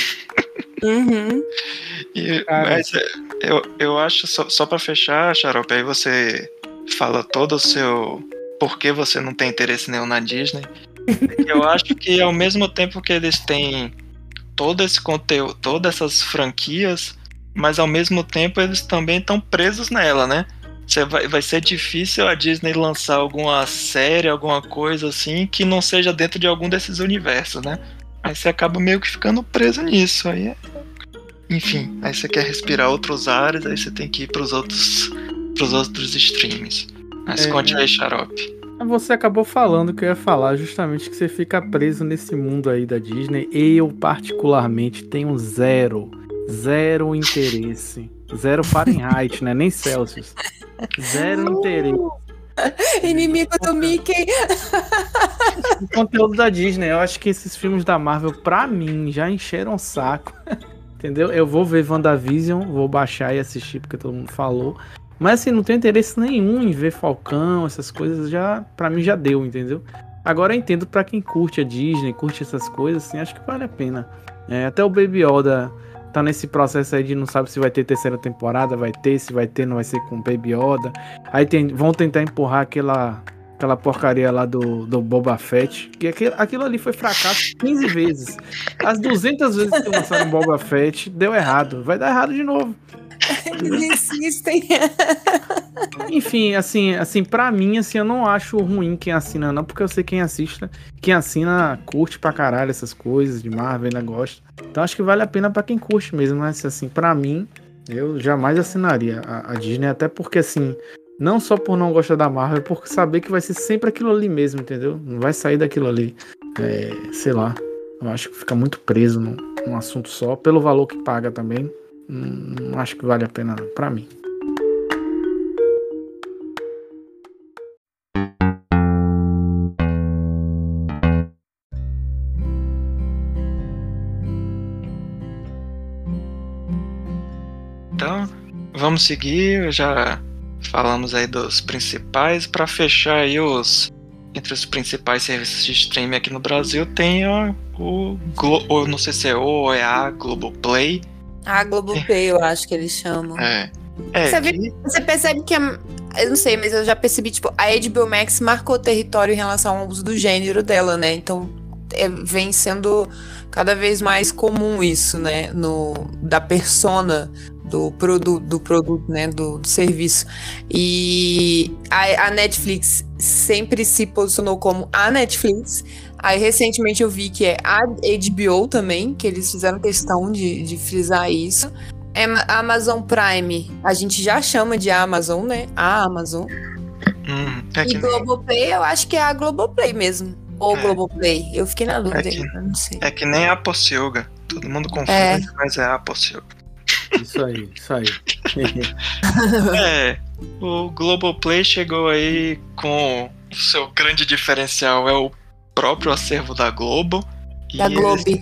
Mas eu acho, só pra fechar, xarope, aí você fala todo o seu... Por que você não tem interesse nenhum na Disney? Eu acho que ao mesmo tempo que eles têm todo esse conteúdo, todas essas franquias, mas ao mesmo tempo eles também estão presos nela, né? Vai ser difícil a Disney lançar alguma série, alguma coisa assim, que não seja dentro de algum desses universos, né? Aí você acaba meio que ficando preso nisso. Aí enfim, aí você quer respirar outros ares, aí você tem que ir pros outros streams. Mas conte aí, xarope. Você acabou falando que eu ia falar, justamente que você fica preso nesse mundo aí da Disney. Eu, particularmente, tenho zero interesse. Zero Fahrenheit, né? Nem Celsius. Zero interesse. Inimigo do Mickey. O conteúdo da Disney. Eu acho que esses filmes da Marvel, pra mim, já encheram o saco. Entendeu? Eu vou ver WandaVision, vou baixar e assistir porque todo mundo falou. Mas assim, não tenho interesse nenhum em ver Falcão, essas coisas, pra mim já deu, entendeu? Agora eu entendo pra quem curte a Disney, curte essas coisas, assim, acho que vale a pena. Até o Baby Yoda tá nesse processo aí de não sabe se vai ter terceira temporada, vai ter, se vai ter, não vai ser com o Baby Yoda. Aí vão tentar empurrar aquela porcaria lá do Boba Fett, que aquilo ali foi fracasso 15 vezes. As 200 vezes que lançaram Boba Fett, deu errado, vai dar errado de novo. Eles insistem. Enfim, assim, pra mim, assim, eu não acho ruim quem assina, não, porque eu sei quem assina, curte pra caralho essas coisas de Marvel, ainda gosta. Então acho que vale a pena pra quem curte mesmo, mas assim, pra mim, eu jamais assinaria a Disney, até porque, assim, não só por não gostar da Marvel, por saber que vai ser sempre aquilo ali mesmo, entendeu? Não vai sair daquilo ali. Sei lá, eu acho que fica muito preso num assunto só, pelo valor que paga também. Não acho que vale a pena pra mim. vamos seguir, já falamos aí dos principais. Para fechar aí entre os principais serviços de streaming aqui no Brasil, tem não sei se é ou é a Globoplay. A Globoplay, eu acho que eles chamam. Você percebe que eu não sei, mas eu já percebi, tipo, a HBO Max marcou território em relação ao uso do gênero dela, né? Então, vem sendo cada vez mais comum isso, né? Da persona do produto, né? Do serviço. E a Netflix sempre se posicionou como a Netflix. Aí, recentemente, eu vi que é a HBO também, que eles fizeram questão de frisar isso. A Amazon Prime, a gente já chama de Amazon, né? A Amazon. E Globoplay, eu acho que é a Globoplay mesmo. Ou Globoplay. Eu fiquei na dúvida, eu não sei. É que nem a Pocilga. Todo mundo confunde, mas é a Pocilga. Isso aí. O Globoplay chegou aí com o seu grande diferencial, é o próprio acervo da Globo. Globo.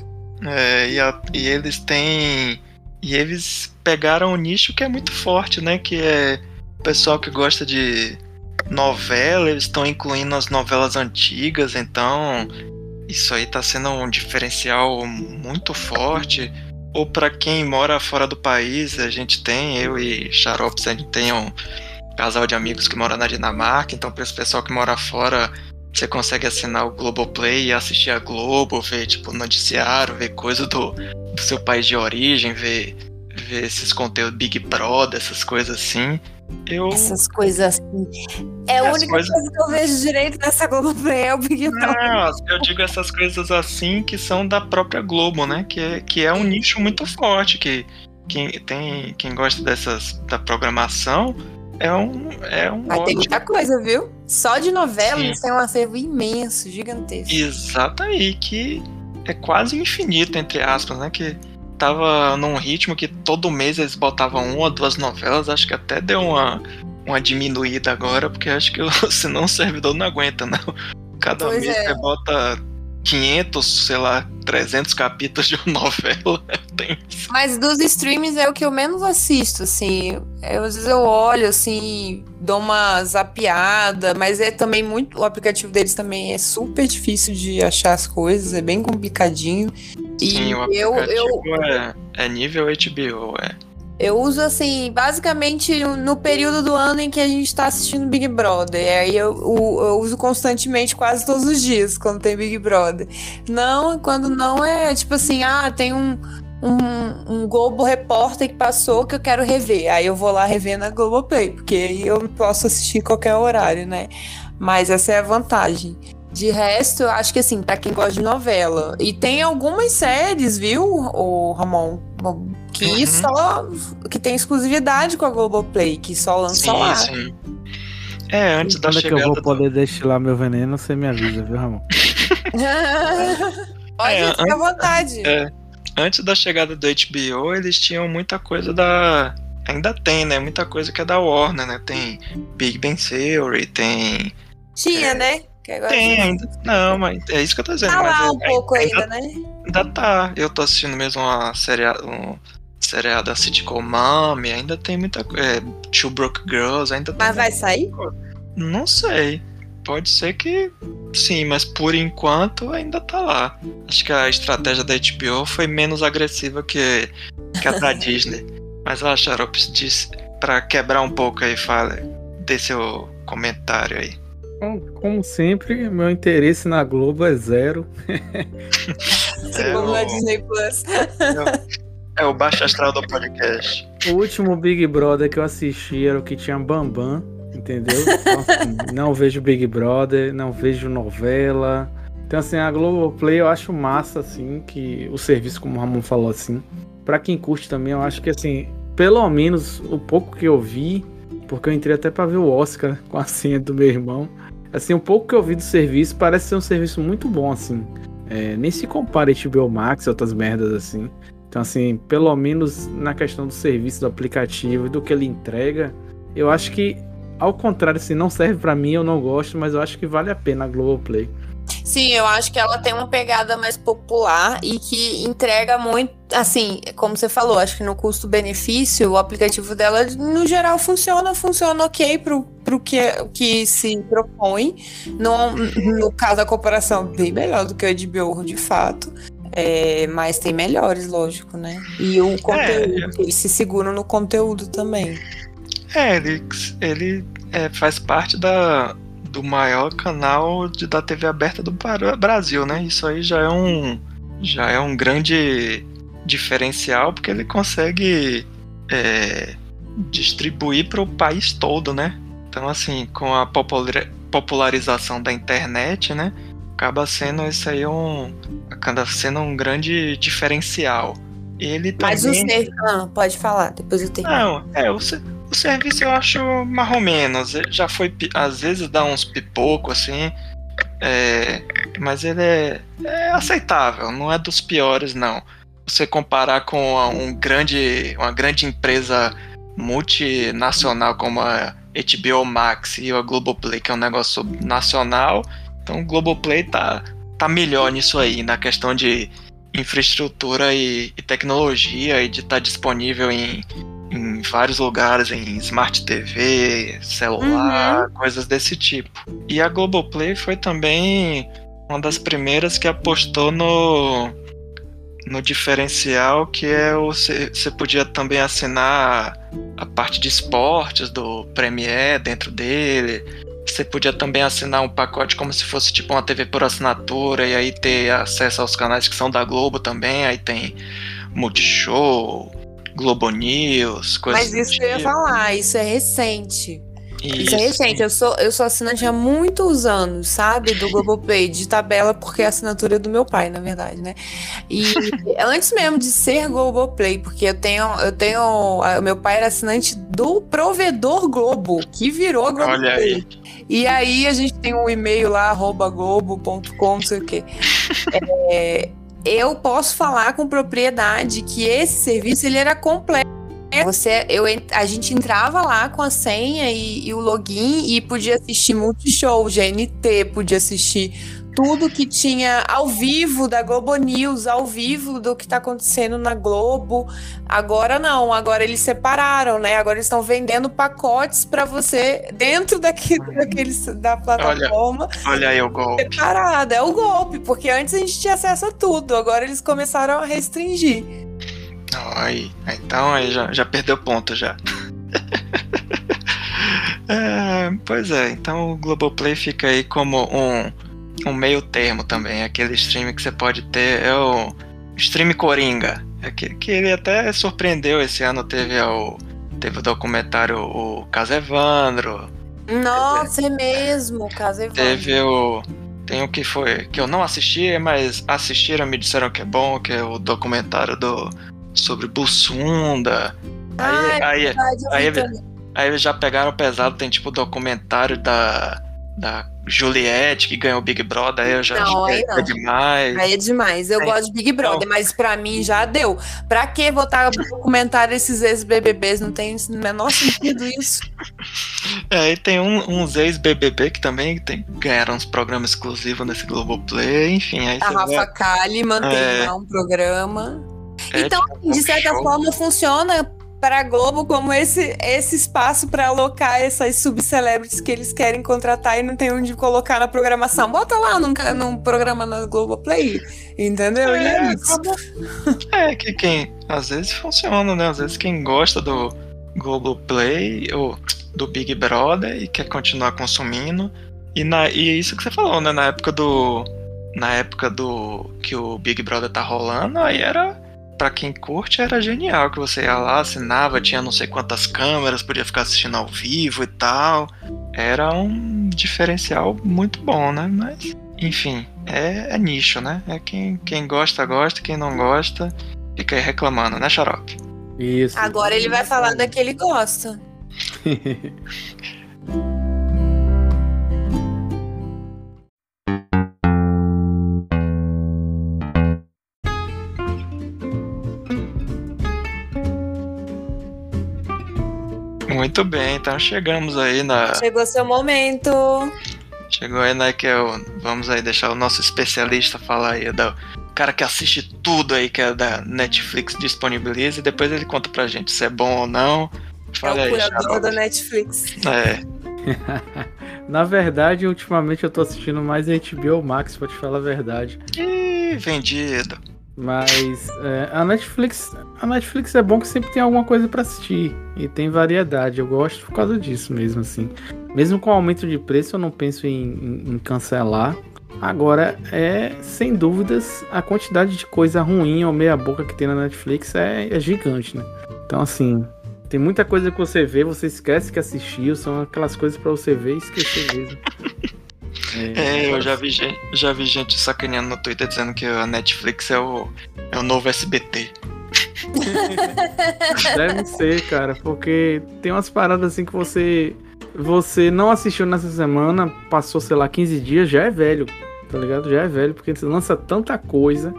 E eles pegaram um nicho que é muito forte, né? Que é o pessoal que gosta de novela, eles estão incluindo as novelas antigas, então isso aí tá sendo um diferencial muito forte. Ou para quem mora fora do país, eu e Xaropes, a gente tem um casal de amigos que mora na Dinamarca, então para esse pessoal que mora fora, você consegue assinar o Globoplay e assistir a Globo, ver tipo noticiário, ver coisa do seu país de origem, ver esses conteúdos Big Brother, essas coisas assim. Essas coisas assim. É a única coisa que eu vejo direito nessa Globoplay, é o Big Brother. Não, eu digo essas coisas assim que são da própria Globo, né? Que é um nicho muito forte, que quem gosta da programação é um Mas tem muita coisa, viu? Só de novela, isso tem um acervo imenso, gigantesco. Exato aí, que é quase infinito, entre aspas, né? Que tava num ritmo que todo mês eles botavam 1 ou 2 novelas, acho que até deu uma diminuída agora, porque acho que senão o servidor não aguenta, não. Cada mês você bota 500, sei lá, 300 capítulos de uma novela. Mas dos streams é o que eu menos assisto, assim. Às vezes eu olho, assim, dou uma zapeada, mas é também muito... O aplicativo deles também é super difícil de achar as coisas, é bem complicadinho. Sim, o aplicativo é nível HBO, Eu uso, assim, basicamente no período do ano em que a gente tá assistindo Big Brother. E aí eu uso constantemente, quase todos os dias, quando tem Big Brother. Não, quando não é tipo assim, tem um Globo Repórter que passou que eu quero rever. Aí eu vou lá rever na Globoplay, porque aí eu posso assistir qualquer horário, né? Mas essa é a vantagem. De resto, eu acho que assim, pra quem gosta de novela. E tem algumas séries, viu, Ramon? Que tem exclusividade com a Globoplay, que só lança lá. Sim. Antes da chegada... que eu vou poder destilar meu veneno, você me avisa, viu, Ramon? Pode ficar à vontade. Antes da chegada do HBO, eles tinham muita coisa ainda tem, né? Muita coisa que é da Warner, né? Tem Big Bang Theory, tem... Tinha, né? Que agora tem ainda. Não, mas é isso que eu tô dizendo. Tá lá um pouco ainda, né? Ainda tá. Eu tô assistindo mesmo uma seriada da sitcom Mami, ainda tem muita coisa. Two Broke Girls, ainda tem. Mas vai sair? Não sei. Pode ser que sim, mas por enquanto ainda tá lá. Acho que a estratégia da HBO foi menos agressiva que a da Disney. Mas a Xaropes disse, pra quebrar um pouco aí, dê seu comentário aí. Como sempre, meu interesse na Globo é zero. Como na Disney Plus. É o baixo astral do podcast. O último Big Brother que eu assisti era o que tinha Bambam, entendeu? Então, assim, não vejo Big Brother, não vejo novela. Então, assim, a Globoplay eu acho massa, assim, que o serviço, como o Ramon falou, assim. Pra quem curte também, eu acho que, assim, pelo menos o pouco que eu vi, porque eu entrei até pra ver o Oscar com a senha do meu irmão. Assim, o pouco que eu vi do serviço parece ser um serviço muito bom, assim. Nem se compara a HBO Max e outras merdas, assim. Então, assim, pelo menos na questão do serviço, do aplicativo e do que ele entrega, eu acho que, ao contrário, assim, não serve pra mim, eu não gosto, mas eu acho que vale a pena a Globoplay. Sim, eu acho que ela tem uma pegada mais popular e que entrega muito assim, como você falou, acho que no custo-benefício, o aplicativo dela, no geral, funciona ok pro que se propõe. No caso da comparação, bem melhor do que o HBO, de fato. Mas tem melhores, lógico, né? E o conteúdo, eles se seguram no conteúdo também. Ele faz parte do maior canal da TV aberta do Brasil, né? Isso aí já é um grande diferencial, porque ele consegue distribuir para o país todo, né? Então, assim, com a popularização da internet, né? Acaba sendo isso aí um grande diferencial. Ele Mas também... pode falar, depois eu termino. Não, o serviço eu acho mais ou menos. Já foi, às vezes dá uns pipocos, assim, mas ele é aceitável, não é dos piores, não. Você comparar com uma grande empresa multinacional como a HBO Max e a Globoplay, que é um negócio nacional, então o Globoplay tá melhor nisso aí, na questão de infraestrutura e tecnologia, e de estar disponível em vários lugares, em Smart TV, celular, coisas desse tipo. E a Globoplay foi também uma das primeiras que apostou no diferencial, que você podia também assinar a parte de esportes do Premiere dentro dele. Você podia também assinar um pacote como se fosse tipo uma TV por assinatura, e aí ter acesso aos canais que são da Globo também. Aí tem Multishow, Globo News, coisas Mas isso que eu ia falar, isso é recente. Isso é recente, eu sou assinante há muitos anos, sabe? Do Globoplay, de tabela, porque é a assinatura é do meu pai, na verdade, né? E antes mesmo de ser Globoplay, porque eu tenho. Meu pai era assinante do provedor Globo, que virou Globoplay. Olha aí. E aí a gente tem um e-mail lá, @globo.com, não sei o quê. Eu posso falar com propriedade que esse serviço ele era completo. A gente entrava lá com a senha e o login e podia assistir Multishow, GNT, podia assistir tudo que tinha ao vivo da Globo News, ao vivo do que está acontecendo na Globo. Agora não, agora eles separaram, né? Agora eles estão vendendo pacotes para você dentro da plataforma. Olha aí o golpe. Separado, é o golpe, porque antes a gente tinha acesso a tudo, agora eles começaram a restringir. Então aí já perdeu ponto já. Pois é, então o Globoplay fica aí como um meio termo também. Aquele stream que você pode ter é o stream Coringa, que ele até surpreendeu esse ano. Teve o documentário O Caso Evandro. Nossa, é mesmo, o Caso Evandro. Tem o que foi, que eu não assisti, mas assistiram, me disseram que é bom, que é o documentário sobre Bussunda. Aí já pegaram pesado, tem tipo o documentário da Juliette, que ganhou o Big Brother, aí eu já é demais. Aí é demais, eu gosto de Big Brother, mas pra mim já deu. Pra que botar documentário desses ex-BBBs? Não tem o menor sentido isso. E tem uns ex-BBB que também ganharam uns programas exclusivos nesse Globoplay, enfim. Aí a Rafa Kali mantém lá um programa. Então, de certa forma, funciona para a Globo como esse espaço para alocar essas subcelebrities que eles querem contratar e não tem onde colocar na programação. Bota lá num programa na Globoplay, entendeu? E é isso. Que às vezes funciona, né? Às vezes quem gosta do Globoplay ou do Big Brother e quer continuar consumindo. E isso que você falou, né? Na época do que o Big Brother tá rolando, aí pra quem curte, era genial, que você ia lá, assinava, tinha não sei quantas câmeras, podia ficar assistindo ao vivo e tal. Era um diferencial muito bom, né? Mas, enfim, é nicho, né? Quem gosta, quem não gosta, fica aí reclamando, né, Xarope? Isso. Agora ele vai falar da que ele gosta. Muito bem, então chegamos aí Chegou seu momento. Chegou aí, né, vamos aí deixar o nosso especialista falar aí cara que assiste tudo aí que a da Netflix disponibiliza e depois ele conta pra gente se é bom ou não. Fala É o aí, curador Xarope. da Netflix. Na verdade, ultimamente eu tô assistindo mais HBO Max, pra te falar a verdade. Ih, vendido. Mas a Netflix é bom que sempre tem alguma coisa pra assistir. E tem variedade. Eu gosto por causa disso mesmo, assim. Mesmo com o aumento de preço, eu não penso em cancelar. Agora, sem dúvidas, a quantidade de coisa ruim ou meia boca que tem na Netflix é gigante, né? Então, assim, tem muita coisa que você vê, você esquece que assistiu. São aquelas coisas pra você ver e esquecer mesmo. Eu já vi gente sacaneando no Twitter dizendo que a Netflix é o novo SBT. Deve ser, cara, porque tem umas paradas assim que você não assistiu nessa semana, passou, sei lá, 15 dias, já é velho, tá ligado? Já é velho, porque você lança tanta coisa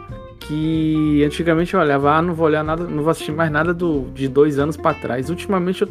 que antigamente eu olhava, não vou olhar nada, não vou assistir mais nada de 2 anos pra trás. Ultimamente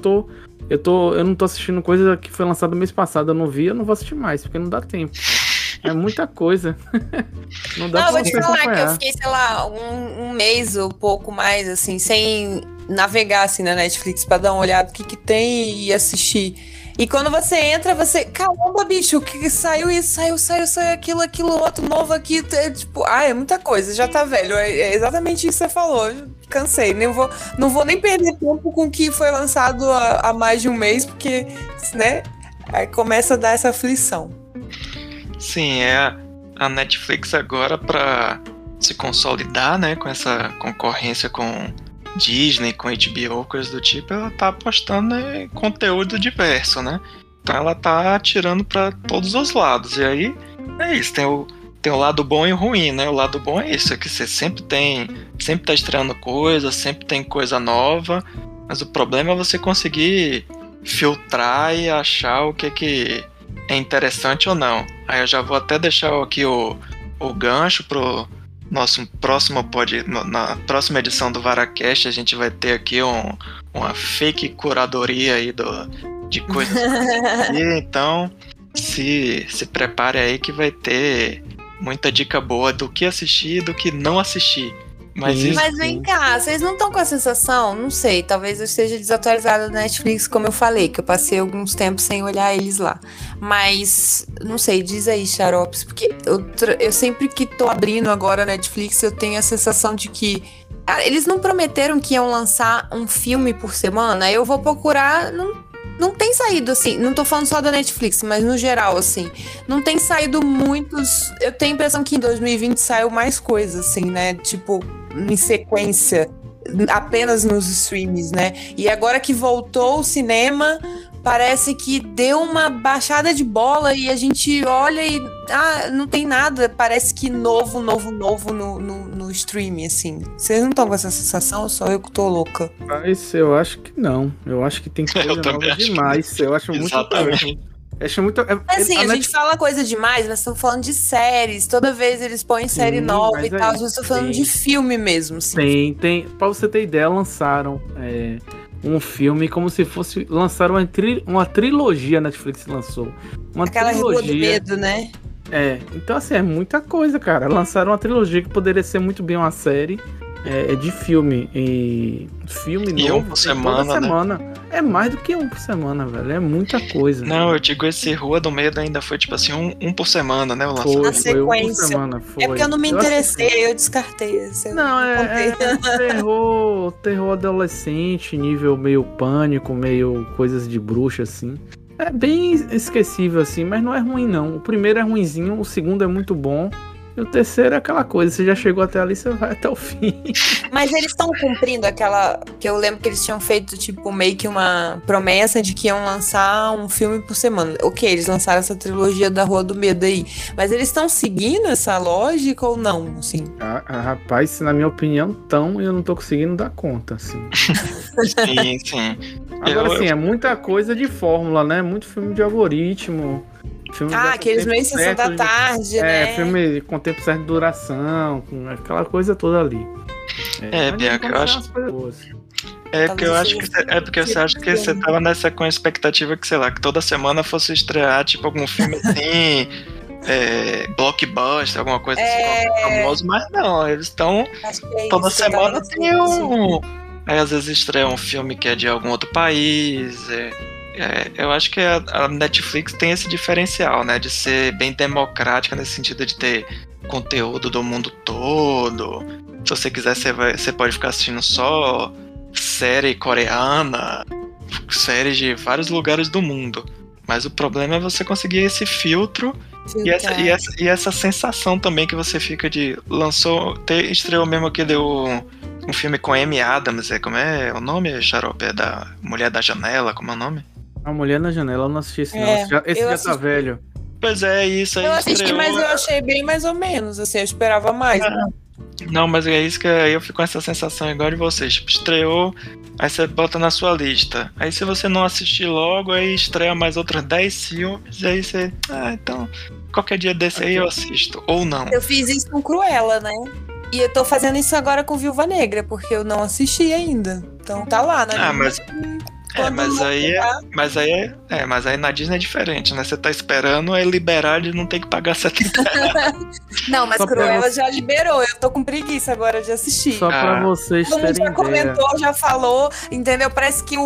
eu não tô assistindo coisa que foi lançada no mês passado, eu não vou assistir mais, porque não dá tempo. É muita coisa. Não dá Não, eu pra vou te você falar que eu acompanhar. fiquei, sei lá, um mês ou pouco mais, assim, sem navegar, assim, na Netflix pra dar uma olhada no que tem e assistir. E quando você entra, você... Caramba, bicho, o que saiu isso, saiu aquilo outro novo aqui. Tipo, é muita coisa, já tá velho. É exatamente isso que você falou. Cansei. Não vou nem perder tempo com o que foi lançado há mais de um mês, porque, né, aí começa a dar essa aflição. Sim, a Netflix agora pra se consolidar, né, com essa concorrência com Disney, com HBO, coisa do tipo, ela tá apostando em conteúdo diverso, né? Então ela tá atirando pra todos os lados. E aí, é isso, tem o lado bom e o ruim, né? O lado bom é isso, é que você sempre tá estreando coisa, sempre tem coisa nova, mas o problema é você conseguir filtrar e achar o que é interessante ou não. Aí eu já vou até deixar aqui o gancho pro nosso próximo na próxima edição do VaraCast. A gente vai ter aqui uma fake curadoria aí de coisas então se prepare aí que vai ter muita dica boa do que assistir e do que não assistir. Mas vem cá, vocês não estão com a sensação, não sei, talvez eu esteja desatualizada da Netflix, como eu falei, que eu passei alguns tempos sem olhar eles lá. Mas, não sei, diz aí, Xaropes, porque eu sempre que tô abrindo agora a Netflix, eu tenho a sensação de que eles não prometeram que iam lançar um filme por semana. Eu vou procurar, não tem saído, assim, não tô falando só da Netflix, mas no geral, assim, não tem saído muitos. Eu tenho a impressão que em 2020 saiu mais coisa, assim, né? Tipo, em sequência, apenas nos streams, né? E agora que voltou o cinema, parece que deu uma baixada de bola e a gente olha e não tem nada, parece que novo no streaming, assim. Vocês não estão com essa sensação ou só eu que tô louca? Mas eu acho que não. Eu acho que tem coisa nova demais. Eu acho muito. Exatamente. Acho muito. Assim, a gente fala coisa demais, mas estamos falando de séries. Toda vez eles põem série nova e tal. Mas eu tô falando de filme mesmo. Assim. Tem. Pra você ter ideia, lançaram um filme como se fosse. Lançaram uma trilogia. A Netflix lançou. Aquela Rua do Medo, né? Então assim, é muita coisa, cara. Lançaram uma trilogia que poderia ser muito bem uma série. De filme. E filme e novo. Um por semana, né? É mais do que um por semana, velho. É muita coisa. Não, eu digo, esse Rua do Medo ainda foi tipo assim, um por semana, né? Na sequência. Um por semana, foi. É porque eu não me interessei, eu descartei. Não, terror adolescente, nível meio pânico, meio coisas de bruxa, assim. É bem esquecível, assim, mas não é ruim, não. O primeiro é ruinzinho, o segundo é muito bom. E o terceiro é aquela coisa, você já chegou até ali, você vai até o fim. Mas eles estão cumprindo aquela... Que eu lembro que eles tinham feito, tipo, meio que uma promessa de que iam lançar um filme por semana. Ok, eles lançaram essa trilogia da Rua do Medo aí. Mas eles estão seguindo essa lógica ou não, assim? Rapaz, na minha opinião, e eu não tô conseguindo dar conta, assim. Sim. Agora, assim, é muita coisa de fórmula, né? Muito filme de algoritmo... Aqueles meio sessão da tarde, né? Filme com tempo certo de duração, com aquela coisa toda ali. Bianca, eu acho. Porque eu acho que porque você acha que você tava com a expectativa que, sei lá, que toda semana fosse estrear, tipo, algum filme assim. Blockbuster, alguma coisa assim, famoso, mas não, eles estão. Toda Isso, tá semana vendo? tem um. Aí às vezes estreia um filme que é de algum outro país. Eu acho que a Netflix tem esse diferencial, né? De ser bem democrática nesse sentido de ter conteúdo do mundo todo. Se você quiser, você pode ficar assistindo só série coreana, séries de vários lugares do mundo. Mas o problema é você conseguir esse filtro e essa sensação também que você fica de... Estreou mesmo aquele... Um filme com Amy Adams, como é o nome, Xarope? É da Mulher da Janela, como é o nome? A Mulher na Janela, eu não assisti esse não. Esse já tá velho. Pois é, isso aí. Eu assisti, estreou, mas eu achei bem mais ou menos, assim, eu esperava mais. Não, mas é isso que eu fico com essa sensação igual de vocês. Tipo, estreou, aí você bota na sua lista. Aí se você não assistir logo, aí estreia mais outros 10 filmes, aí você... então, qualquer dia desse aí eu assisto, ou não. Eu fiz isso com Cruella, né? E eu tô fazendo isso agora com Viúva Negra, porque eu não assisti ainda. Então tá lá, né? Mas aí na Disney é diferente, né? Você tá esperando liberar de não ter que pagar 70 reais. Não, mas Cruella já liberou. Eu tô com preguiça agora de assistir. Só pra vocês terem ideia. Todo mundo já comentou, já falou, entendeu? Parece que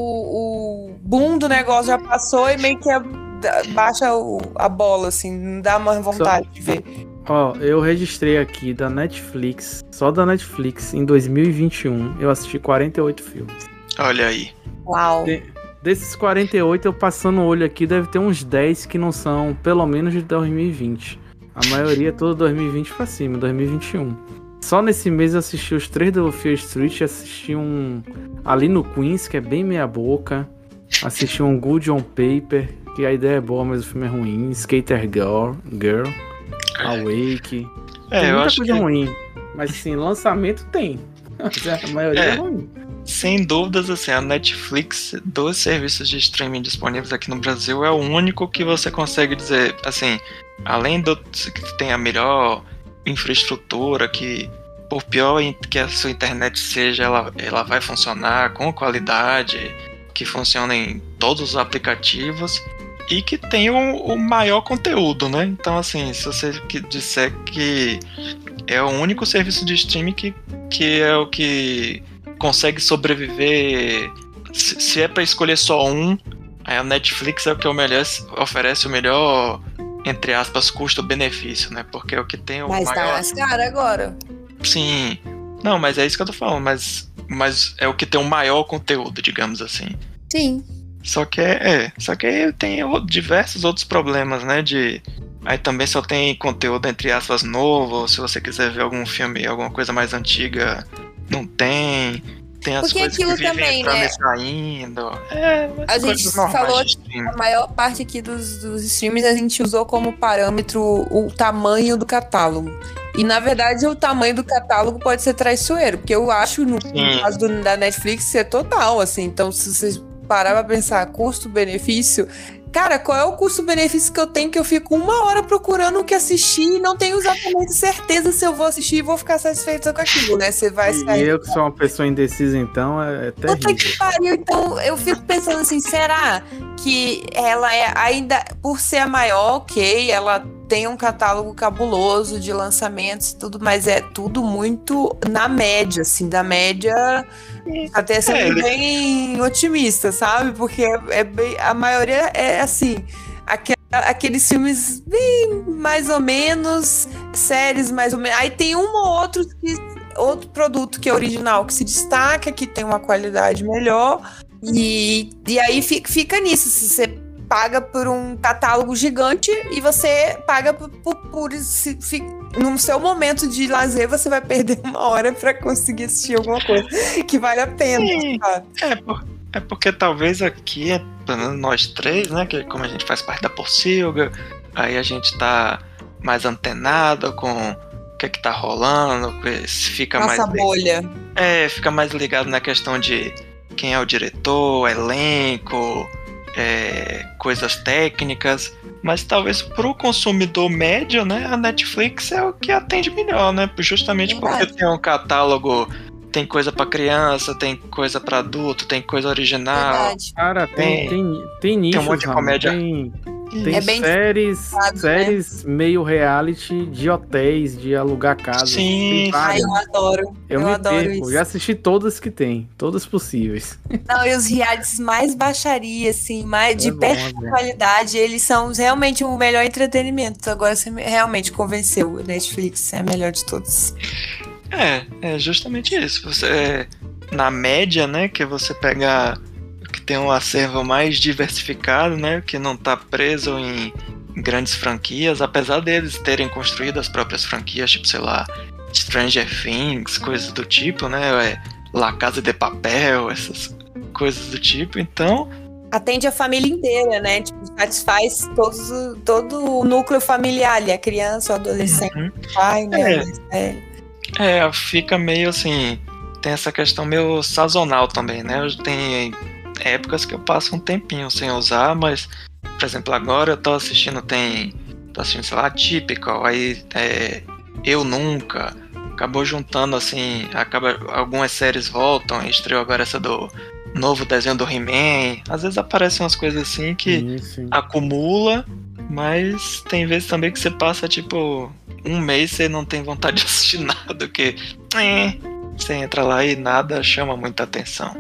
o boom do negócio já passou e meio que baixa a bola, assim. Não dá mais vontade de ver. Ó, eu registrei aqui da Netflix, só da Netflix, em 2021, eu assisti 48 filmes. Olha aí. Uau. Desses 48, eu passando o olho aqui, deve ter uns 10 que não são, pelo menos, de 2020. A maioria é toda 2020 pra cima, 2021. Só nesse mês eu assisti os 3 do Fear Street, assisti um ali no Queens, que é bem meia boca. Assisti um Good on Paper, que a ideia é boa, mas o filme é ruim. Skater Girl. Awake. Tem muita coisa ruim. Mas sim, lançamento tem. A maioria é ruim. Sem dúvidas, assim, a Netflix, dos serviços de streaming disponíveis aqui no Brasil, é o único que você consegue dizer, assim, além do que tem a melhor infraestrutura, que por pior que a sua internet seja, ela vai funcionar com qualidade, que funciona em todos os aplicativos, e que tem o maior conteúdo, né? Então, assim, se você disser que é o único serviço de streaming que é o que consegue sobreviver, se é pra escolher só um, aí a Netflix é o que oferece o melhor, entre aspas, custo-benefício, né? Porque é o que tem o maior... Mas tá mais caro agora. Sim. Não, mas é isso que eu tô falando, mas é o que tem o maior conteúdo, digamos assim. Sim. Só que aí tem diversos outros problemas, né? Aí também só tem conteúdo, entre aspas, novo. Se você quiser ver algum filme, alguma coisa mais antiga, não tem. Tem as porque coisas aquilo que vivem também, entrando né? e saindo. A gente falou que a maior parte aqui dos streams a gente usou como parâmetro o tamanho do catálogo. E na verdade o tamanho do catálogo pode ser traiçoeiro, porque eu acho no caso da Netflix ser total, assim. Então se vocês parar pra pensar custo-benefício, cara, qual é o custo-benefício que eu tenho que eu fico 1 hora procurando o que assistir e não tenho exatamente certeza se eu vou assistir e vou ficar satisfeita com aquilo, né? Você vai sair. E eu que sou uma pessoa indecisa, então, é terrível. Puta que pariu. Então, eu fico pensando assim, será que ela é ainda, por ser a maior, ok, ela tem um catálogo cabuloso de lançamentos e tudo, mas é tudo muito na média, assim, da média... Até sendo bem otimista, sabe? Porque é bem, a maioria é assim, aqueles filmes bem mais ou menos, séries mais ou menos. Aí tem um ou outro produto que é original, que se destaca, que tem uma qualidade melhor. E aí fica nisso. Se você paga por um catálogo gigante e você paga por no seu momento de lazer, você vai perder 1 hora pra conseguir assistir alguma coisa que vale a pena. É porque talvez aqui, pelo menos nós 3, né, que como a gente faz parte da Porcilga, aí a gente tá mais antenado com o que tá rolando, fica nossa mais... bolha. Fica mais ligado na questão de quem é o diretor, elenco, coisas técnicas, mas talvez pro consumidor médio, né, a Netflix é o que atende melhor, né, justamente porque tem um catálogo, tem coisa pra criança, tem coisa pra adulto, tem coisa original. Verdade. Cara, tem nichos, tem um monte de comédia. Tem É bem séries meio reality de hotéis, de alugar casas. Sim. Tem várias. eu adoro. Eu me adoro perco. isso. Já assisti todas que tem, todas possíveis. Não, e os realities mais baixaria, assim, mais de bom, péssima qualidade, eles são realmente o melhor entretenimento. Agora você realmente convenceu. O Netflix é a melhor de todos. É justamente isso. Você, na média, né, que você pega que tem um acervo mais diversificado, né, que não tá preso em grandes franquias, apesar deles terem construído as próprias franquias, tipo, sei lá, Stranger Things, coisas do tipo, né, La Casa de Papel, essas coisas do tipo, então... Atende a família inteira, né, tipo, satisfaz todo o núcleo familiar ali, a criança, o adolescente, o pai, né, fica meio assim, tem essa questão meio sazonal também, né, tem épocas que eu passo um tempinho sem usar, mas, por exemplo, agora eu tô assistindo, sei lá, Typical, aí Eu Nunca, acabou juntando assim, algumas séries voltam, estreou agora essa do novo desenho do He-Man, às vezes aparecem umas coisas assim que acumula, mas tem vezes também que você passa tipo um mês e você não tem vontade de assistir nada, porque você entra lá e nada chama muita atenção.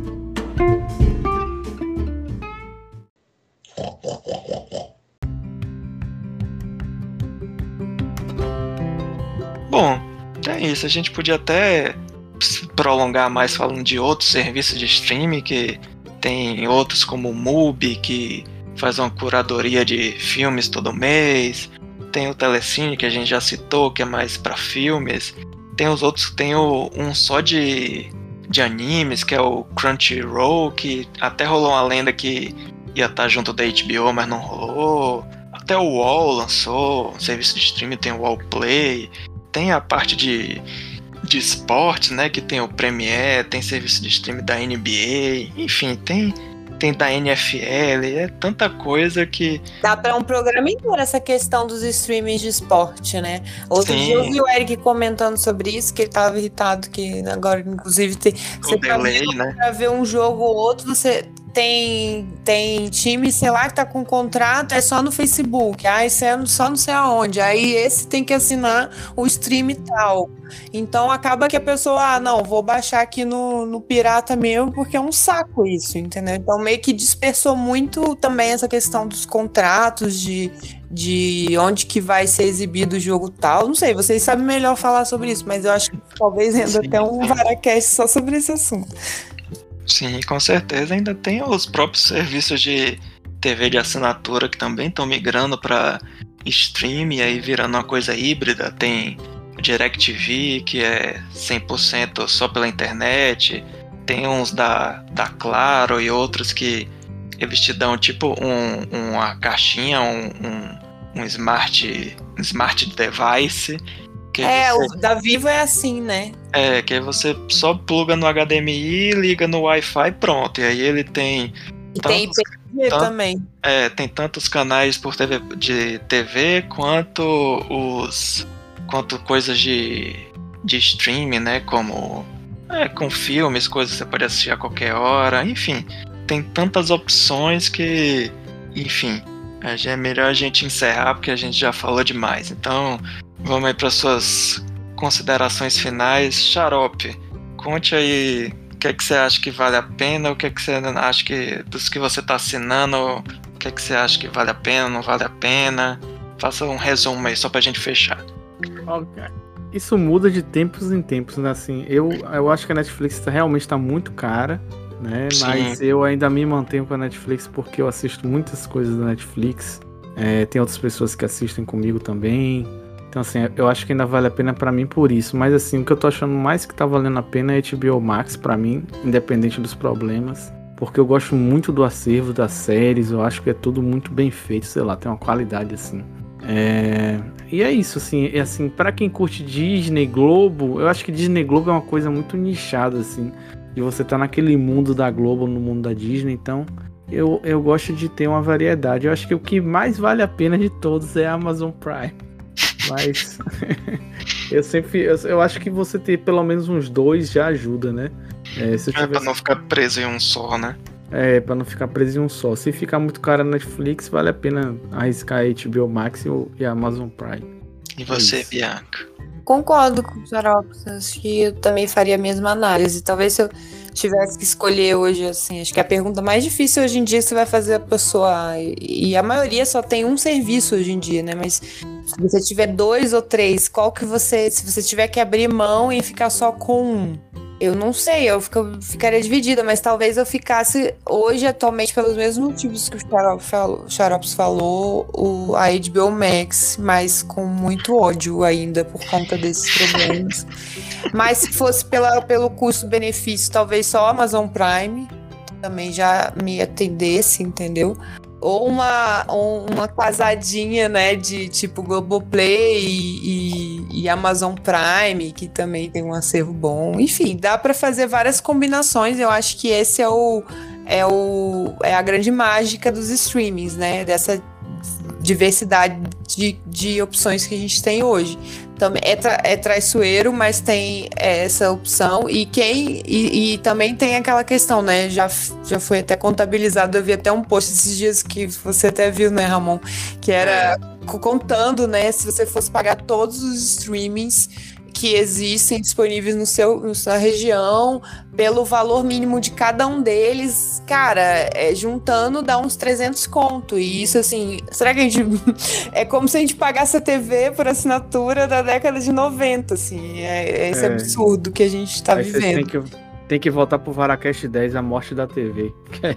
Bom, é isso. A gente podia até se prolongar mais falando de outros serviços de streaming, que tem outros como o Mubi, que faz uma curadoria de filmes todo mês. Tem o Telecine, que a gente já citou, que é mais para filmes. Tem os outros, tem um só de animes, que é o Crunchyroll, que até rolou uma lenda que ia estar junto da HBO, mas não rolou. Até o UOL lançou um serviço de streaming, tem o UOL Play. Tem a parte de esportes, né, que tem o Premiere, tem serviço de streaming da NBA, enfim, tem da NFL, é tanta coisa que... Dá para um programa inteiro essa questão dos streamings de esporte, né? Outro dia eu vi o Eric comentando sobre isso, que ele tava irritado, que agora, inclusive, você delay, né? Pra ver um jogo ou outro, você... Tem time, sei lá, que tá com contrato, é só no Facebook, isso é só não sei aonde, aí esse tem que assinar o stream e tal. Então acaba que a pessoa, não, vou baixar aqui no pirata mesmo, porque é um saco isso, entendeu? Então meio que dispersou muito também essa questão dos contratos, de onde que vai ser exibido o jogo tal. Não sei, vocês sabem melhor falar sobre isso, mas eu acho que talvez renda até um VaraCast só sobre esse assunto. Sim, com certeza. Ainda tem os próprios serviços de TV de assinatura que também estão migrando para stream e aí virando uma coisa híbrida. Tem o DirecTV, que é 100% só pela internet. Tem uns da Claro e outros que eles te dão tipo uma caixinha, um smart device. O da Vivo é assim, né? Que aí você só pluga no HDMI, liga no Wi-Fi, pronto. E aí ele tem... E tem IPTV também. Tem tantos canais de TV quanto coisas de streaming, né? Como com filmes, coisas que você pode assistir a qualquer hora. Enfim, tem tantas opções que... Enfim, é melhor a gente encerrar porque a gente já falou demais. Então... Vamos aí para suas considerações finais. Xarope, conte aí o que é que você acha que vale a pena, o que é que você acha que, dos que você está assinando, o que é que você acha que vale a pena, não vale a pena. Faça um resumo aí, só pra gente fechar. Okay. Isso muda de tempos em tempos, né? Assim, eu acho que a Netflix realmente está muito cara, né? Sim. Mas eu ainda me mantenho com a Netflix porque eu assisto muitas coisas da Netflix. Tem outras pessoas que assistem comigo também. Então, assim, eu acho que ainda vale a pena pra mim por isso. Mas, assim, o que eu tô achando mais que tá valendo a pena é HBO Max pra mim, independente dos problemas. Porque eu gosto muito do acervo das séries, eu acho que é tudo muito bem feito, sei lá, tem uma qualidade, assim. E é isso, assim, pra quem curte Disney, Globo, eu acho que Disney Globo é uma coisa muito nichada, assim, de você tá naquele mundo da Globo, no mundo da Disney, então... Eu gosto de ter uma variedade. Eu acho que o que mais vale a pena de todos é a Amazon Prime. Mas eu acho que você ter pelo menos uns dois já ajuda, né? Pra não ficar preso em um só, né? Pra não ficar preso em um só. Se ficar muito caro na Netflix, vale a pena arriscar a HBO Max e a Amazon Prime. E você, Bianca? Concordo com o Xarope. Acho que eu também faria a mesma análise. Talvez se eu tivesse que escolher hoje, assim, acho que a pergunta mais difícil hoje em dia você vai fazer a pessoa. E a maioria só tem um serviço hoje em dia, né? Mas se você tiver 2 ou 3, qual que você. Se você tiver que abrir mão e ficar só com um. Eu não sei, eu ficaria dividida, mas talvez eu ficasse hoje, atualmente, pelos mesmos motivos que o Xarops falou, a HBO Max, mas com muito ódio ainda por conta desses problemas. Mas se fosse pelo custo-benefício, talvez só a Amazon Prime também já me atendesse, entendeu? Ou uma casadinha, né, de tipo Globoplay e Amazon Prime, que também tem um acervo bom. Enfim, dá para fazer várias combinações. Eu acho que esse é a grande mágica dos streamings, né? Dessa diversidade de opções que a gente tem hoje. Também é traiçoeiro, mas tem essa opção e também tem aquela questão, né? Já foi até contabilizado, eu vi até um post esses dias que você até viu, né, Ramon? Que era contando, né? Se você fosse pagar todos os streamings que existem disponíveis na sua região, pelo valor mínimo de cada um deles, cara, juntando dá uns 300 conto. E isso, assim, será que a gente... É como se a gente pagasse a TV por assinatura da década de 90, assim. Esse absurdo que a gente tá vivendo. Tem que voltar pro Varacast 10, a morte da TV.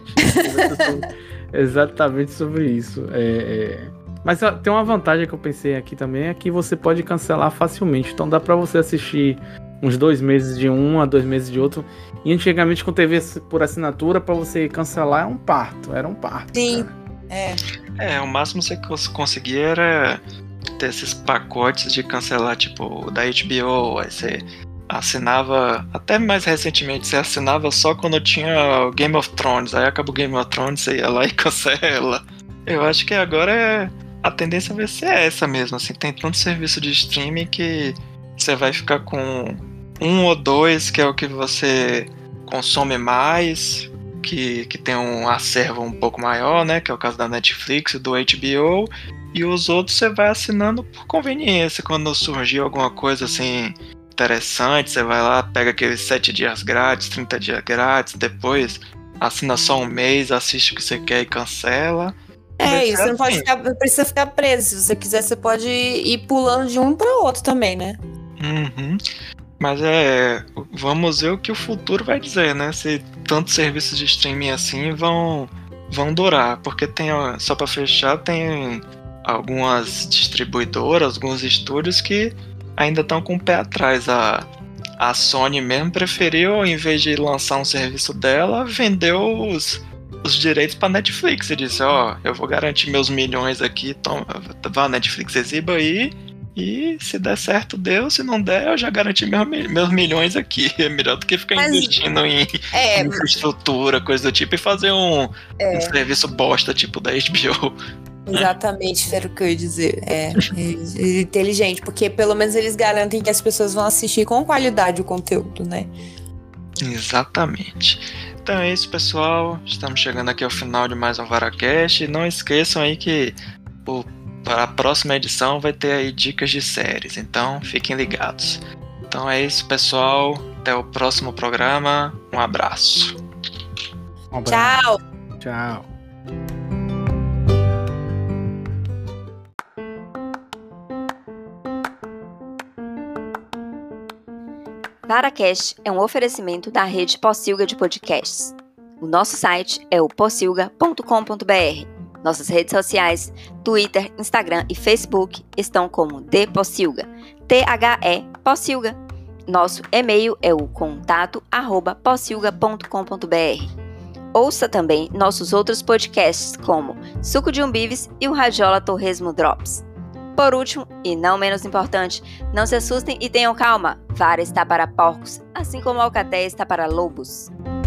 Exatamente sobre isso. Mas tem uma vantagem que eu pensei aqui também, é que você pode cancelar facilmente. Então dá pra você assistir uns 2 meses de um a 2 meses de outro. E antigamente com TV por assinatura, pra você cancelar era um parto. Sim, cara. O máximo que você conseguia era ter esses pacotes de cancelar, tipo, da HBO. Aí você assinava, até mais recentemente, você assinava só quando tinha o Game of Thrones. Aí acaba o Game of Thrones, você ia lá e cancela. Eu acho que agora a tendência vai ser essa mesmo, assim, tem tanto serviço de streaming que você vai ficar com 1 ou 2, que é o que você consome mais, que tem um acervo um pouco maior, né, que é o caso da Netflix e do HBO, e os outros você vai assinando por conveniência. Quando surgir alguma coisa assim interessante, você vai lá, pega aqueles 7 dias grátis, 30 dias grátis, depois assina só um mês, assiste o que você quer e cancela. Isso, você não precisa ficar preso. Se você quiser, você pode ir pulando de um para o outro também, né? Uhum. Mas vamos ver o que o futuro vai dizer, né? Se tantos serviços de streaming assim vão durar. Porque só para fechar, tem algumas distribuidoras, alguns estúdios que ainda estão com o pé atrás. A Sony mesmo preferiu, em vez de lançar um serviço dela, vendeu os direitos pra Netflix. E disse, eu vou garantir meus milhões aqui, vá, Netflix, exiba aí, e se der certo, deu, se não der, eu já garanti meus milhões aqui. É melhor do que ficar investindo em infraestrutura, coisa do tipo, e fazer um serviço bosta, tipo da HBO. Exatamente, era o que eu ia dizer. É inteligente, porque pelo menos eles garantem que as pessoas vão assistir com qualidade o conteúdo, né? Exatamente. Então é isso, pessoal. Estamos chegando aqui ao final de mais um Varacast. Não esqueçam aí que para a próxima edição vai ter aí dicas de séries. Então fiquem ligados. Então é isso, pessoal. Até o próximo programa. Um abraço. Tchau. Tchau. Varacast é um oferecimento da rede Pocilga de podcasts. O nosso site é o pocilga.com.br. Nossas redes sociais, Twitter, Instagram e Facebook estão como The Pocilga, THE Pocilga. Nosso e-mail é o contato@pocilga.com.br. Ouça também nossos outros podcasts como Suco de Umbives e o Radiola Torresmo Drops. Por último, e não menos importante, não se assustem e tenham calma. Vara está para porcos, assim como a alcatéia está para lobos.